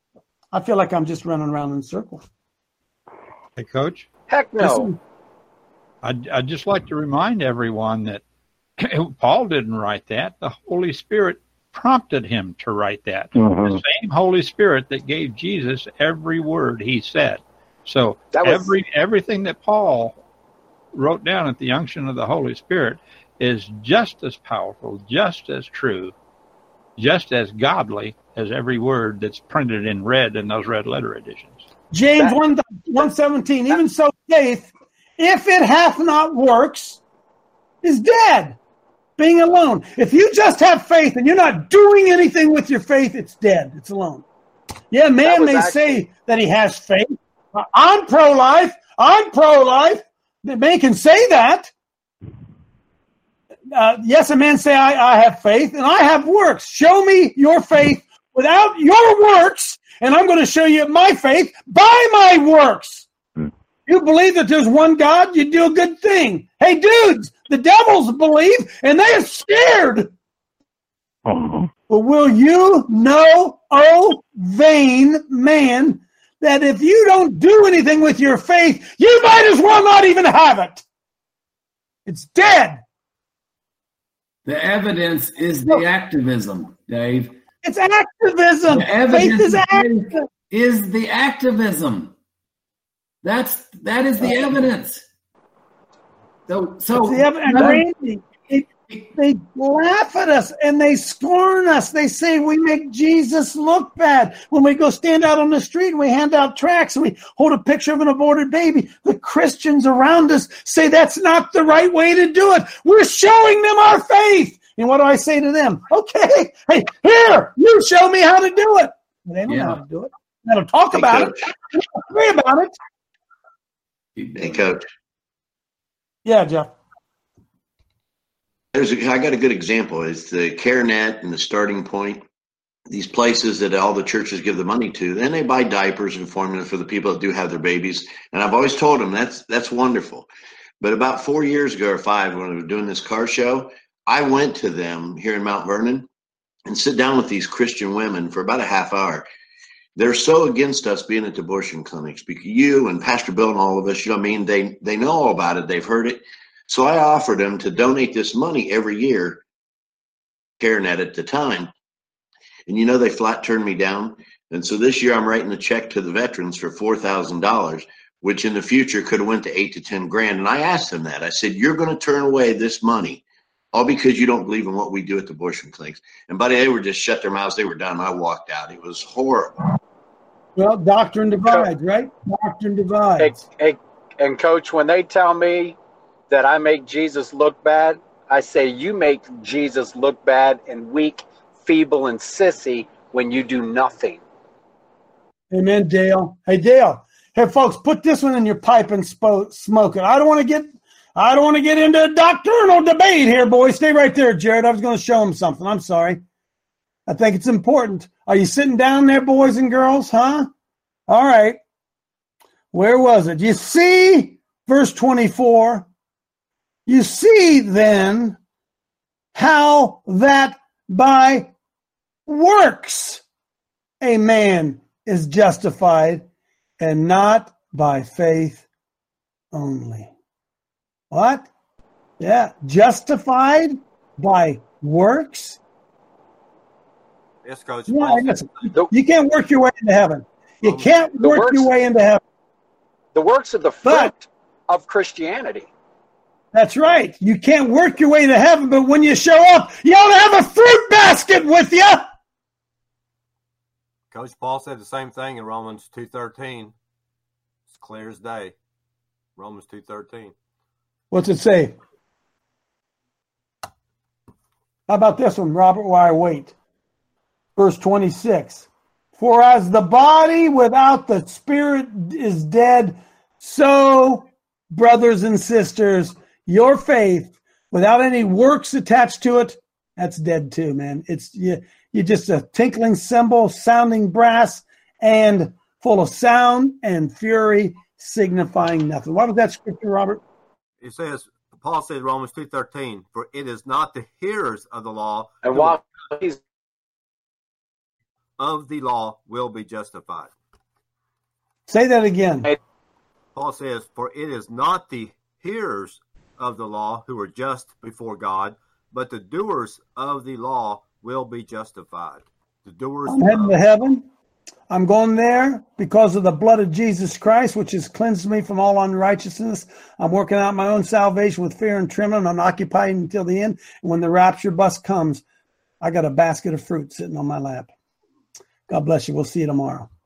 I feel like I'm just running around in circles. Hey, Coach? Heck no. Listen, I'd, I'd just like to remind everyone that Paul didn't write that. The Holy Spirit prompted him to write that. Mhm. The same Holy Spirit that gave Jesus every word he said. So That was- every everything that Paul wrote down at the unction of the Holy Spirit is just as powerful, just as true, just as godly as every word that's printed in red in those red letter editions. James one one seventeen. Even so, faith, if it hath not works, is dead, being alone. If you just have faith and you're not doing anything with your faith, it's dead. It's alone. Yeah, man may actually- say that he has faith. I'm pro-life. I'm pro-life. The man can say that. Uh, yes, a man say, I, I have faith and I have works. Show me your faith without your works, and I'm going to show you my faith by my works. You believe that there's one God, you do a good thing. Hey, dudes, the devils believe, and they are scared. Uh-huh. But will you know, oh vain man, that if you don't do anything with your faith, you might as well not even have it. It's dead. The evidence is the activism, Dave. It's activism. The evidence Faith is activism. is the activism. That's that is the evidence. So so It's the ev- and Randy, it, they laugh at us and they scorn us. They say we make Jesus look bad. When we go stand out on the street and we hand out tracts and we hold a picture of an aborted baby, the Christians around us say that's not the right way to do it. We're showing them our faith. And what do I say to them? Okay, hey, here, you show me how to do it. But they don't know how to do it. They don't talk Hey, about Coach. it. They don't agree about it. Hey, Coach. Yeah, Jeff. There's a, I got a good example. It's the CareNet and the Starting Point. These places that all the churches give the money to. Then they buy diapers and formula for the people that do have their babies. And I've always told them that's that's wonderful. But about four years ago or five, when we were doing this car show, I went to them here in Mount Vernon and sit down with these Christian women for about a half hour. They're so against us being at the abortion clinics because you and Pastor Bill and all of us, you know what I mean? They, they know all about it. They've heard it. So I offered them to donate this money every year, CareNet at the time. And, you know, they flat turned me down. And so this year I'm writing a check to the veterans for four thousand dollars, which in the future could have went to eight to ten grand. And I asked them that. I said, you're going to turn away this money all because you don't believe in what we do at the abortion clinics. And buddy, they were just shut their mouths. They were done. I walked out. It was horrible. Well, doctrine divides, right? Doctrine divides. Hey, hey, and Coach, when they tell me that I make Jesus look bad, I say you make Jesus look bad and weak, feeble, and sissy when you do nothing. Amen, Dale. Hey, Dale. Hey, folks, put this one in your pipe and spo- smoke it. I don't want to get, I don't want to get into a doctrinal debate here, boys. Stay right there, Jared. I was going to show him something. I'm sorry. I think it's important. Are you sitting down there, boys and girls? Huh? All right. Where was it? You see, verse twenty-four. You see then how that by works a man is justified and not by faith only. What? Yeah, justified by works. Yes, Coach. Yeah, listen, you can't work your way into heaven. You can't The work works- your way into heaven. The works of the fruit But- of Christianity. That's right. You can't work your way to heaven, but when you show up, you ought to have a fruit basket with you. Coach Paul said the same thing in Romans two thirteen. It's clear as day. Romans two thirteen. What's it say? How about this one, Robert, while I wait? Verse twenty-six. For as the body without the spirit is dead, so, brothers and sisters, your faith without any works attached to it, that's dead too, man. It's you, you're just a tinkling cymbal, sounding brass, and full of sound and fury, signifying nothing. What was that scripture, Robert? It says, Paul said Romans two thirteen, for it is not the hearers of the law And who while he's of the law will be justified. Say that again. Paul says, for it is not the hearers of the law who are just before God, but the doers of the law will be justified. The doers. I'm heading of- to heaven. I'm going there because of the blood of Jesus Christ, which has cleansed me from all unrighteousness. I'm working out my own salvation with fear and trembling. I'm occupied until the end. And when the rapture bus comes, I got a basket of fruit sitting on my lap. God bless you. We'll see you tomorrow.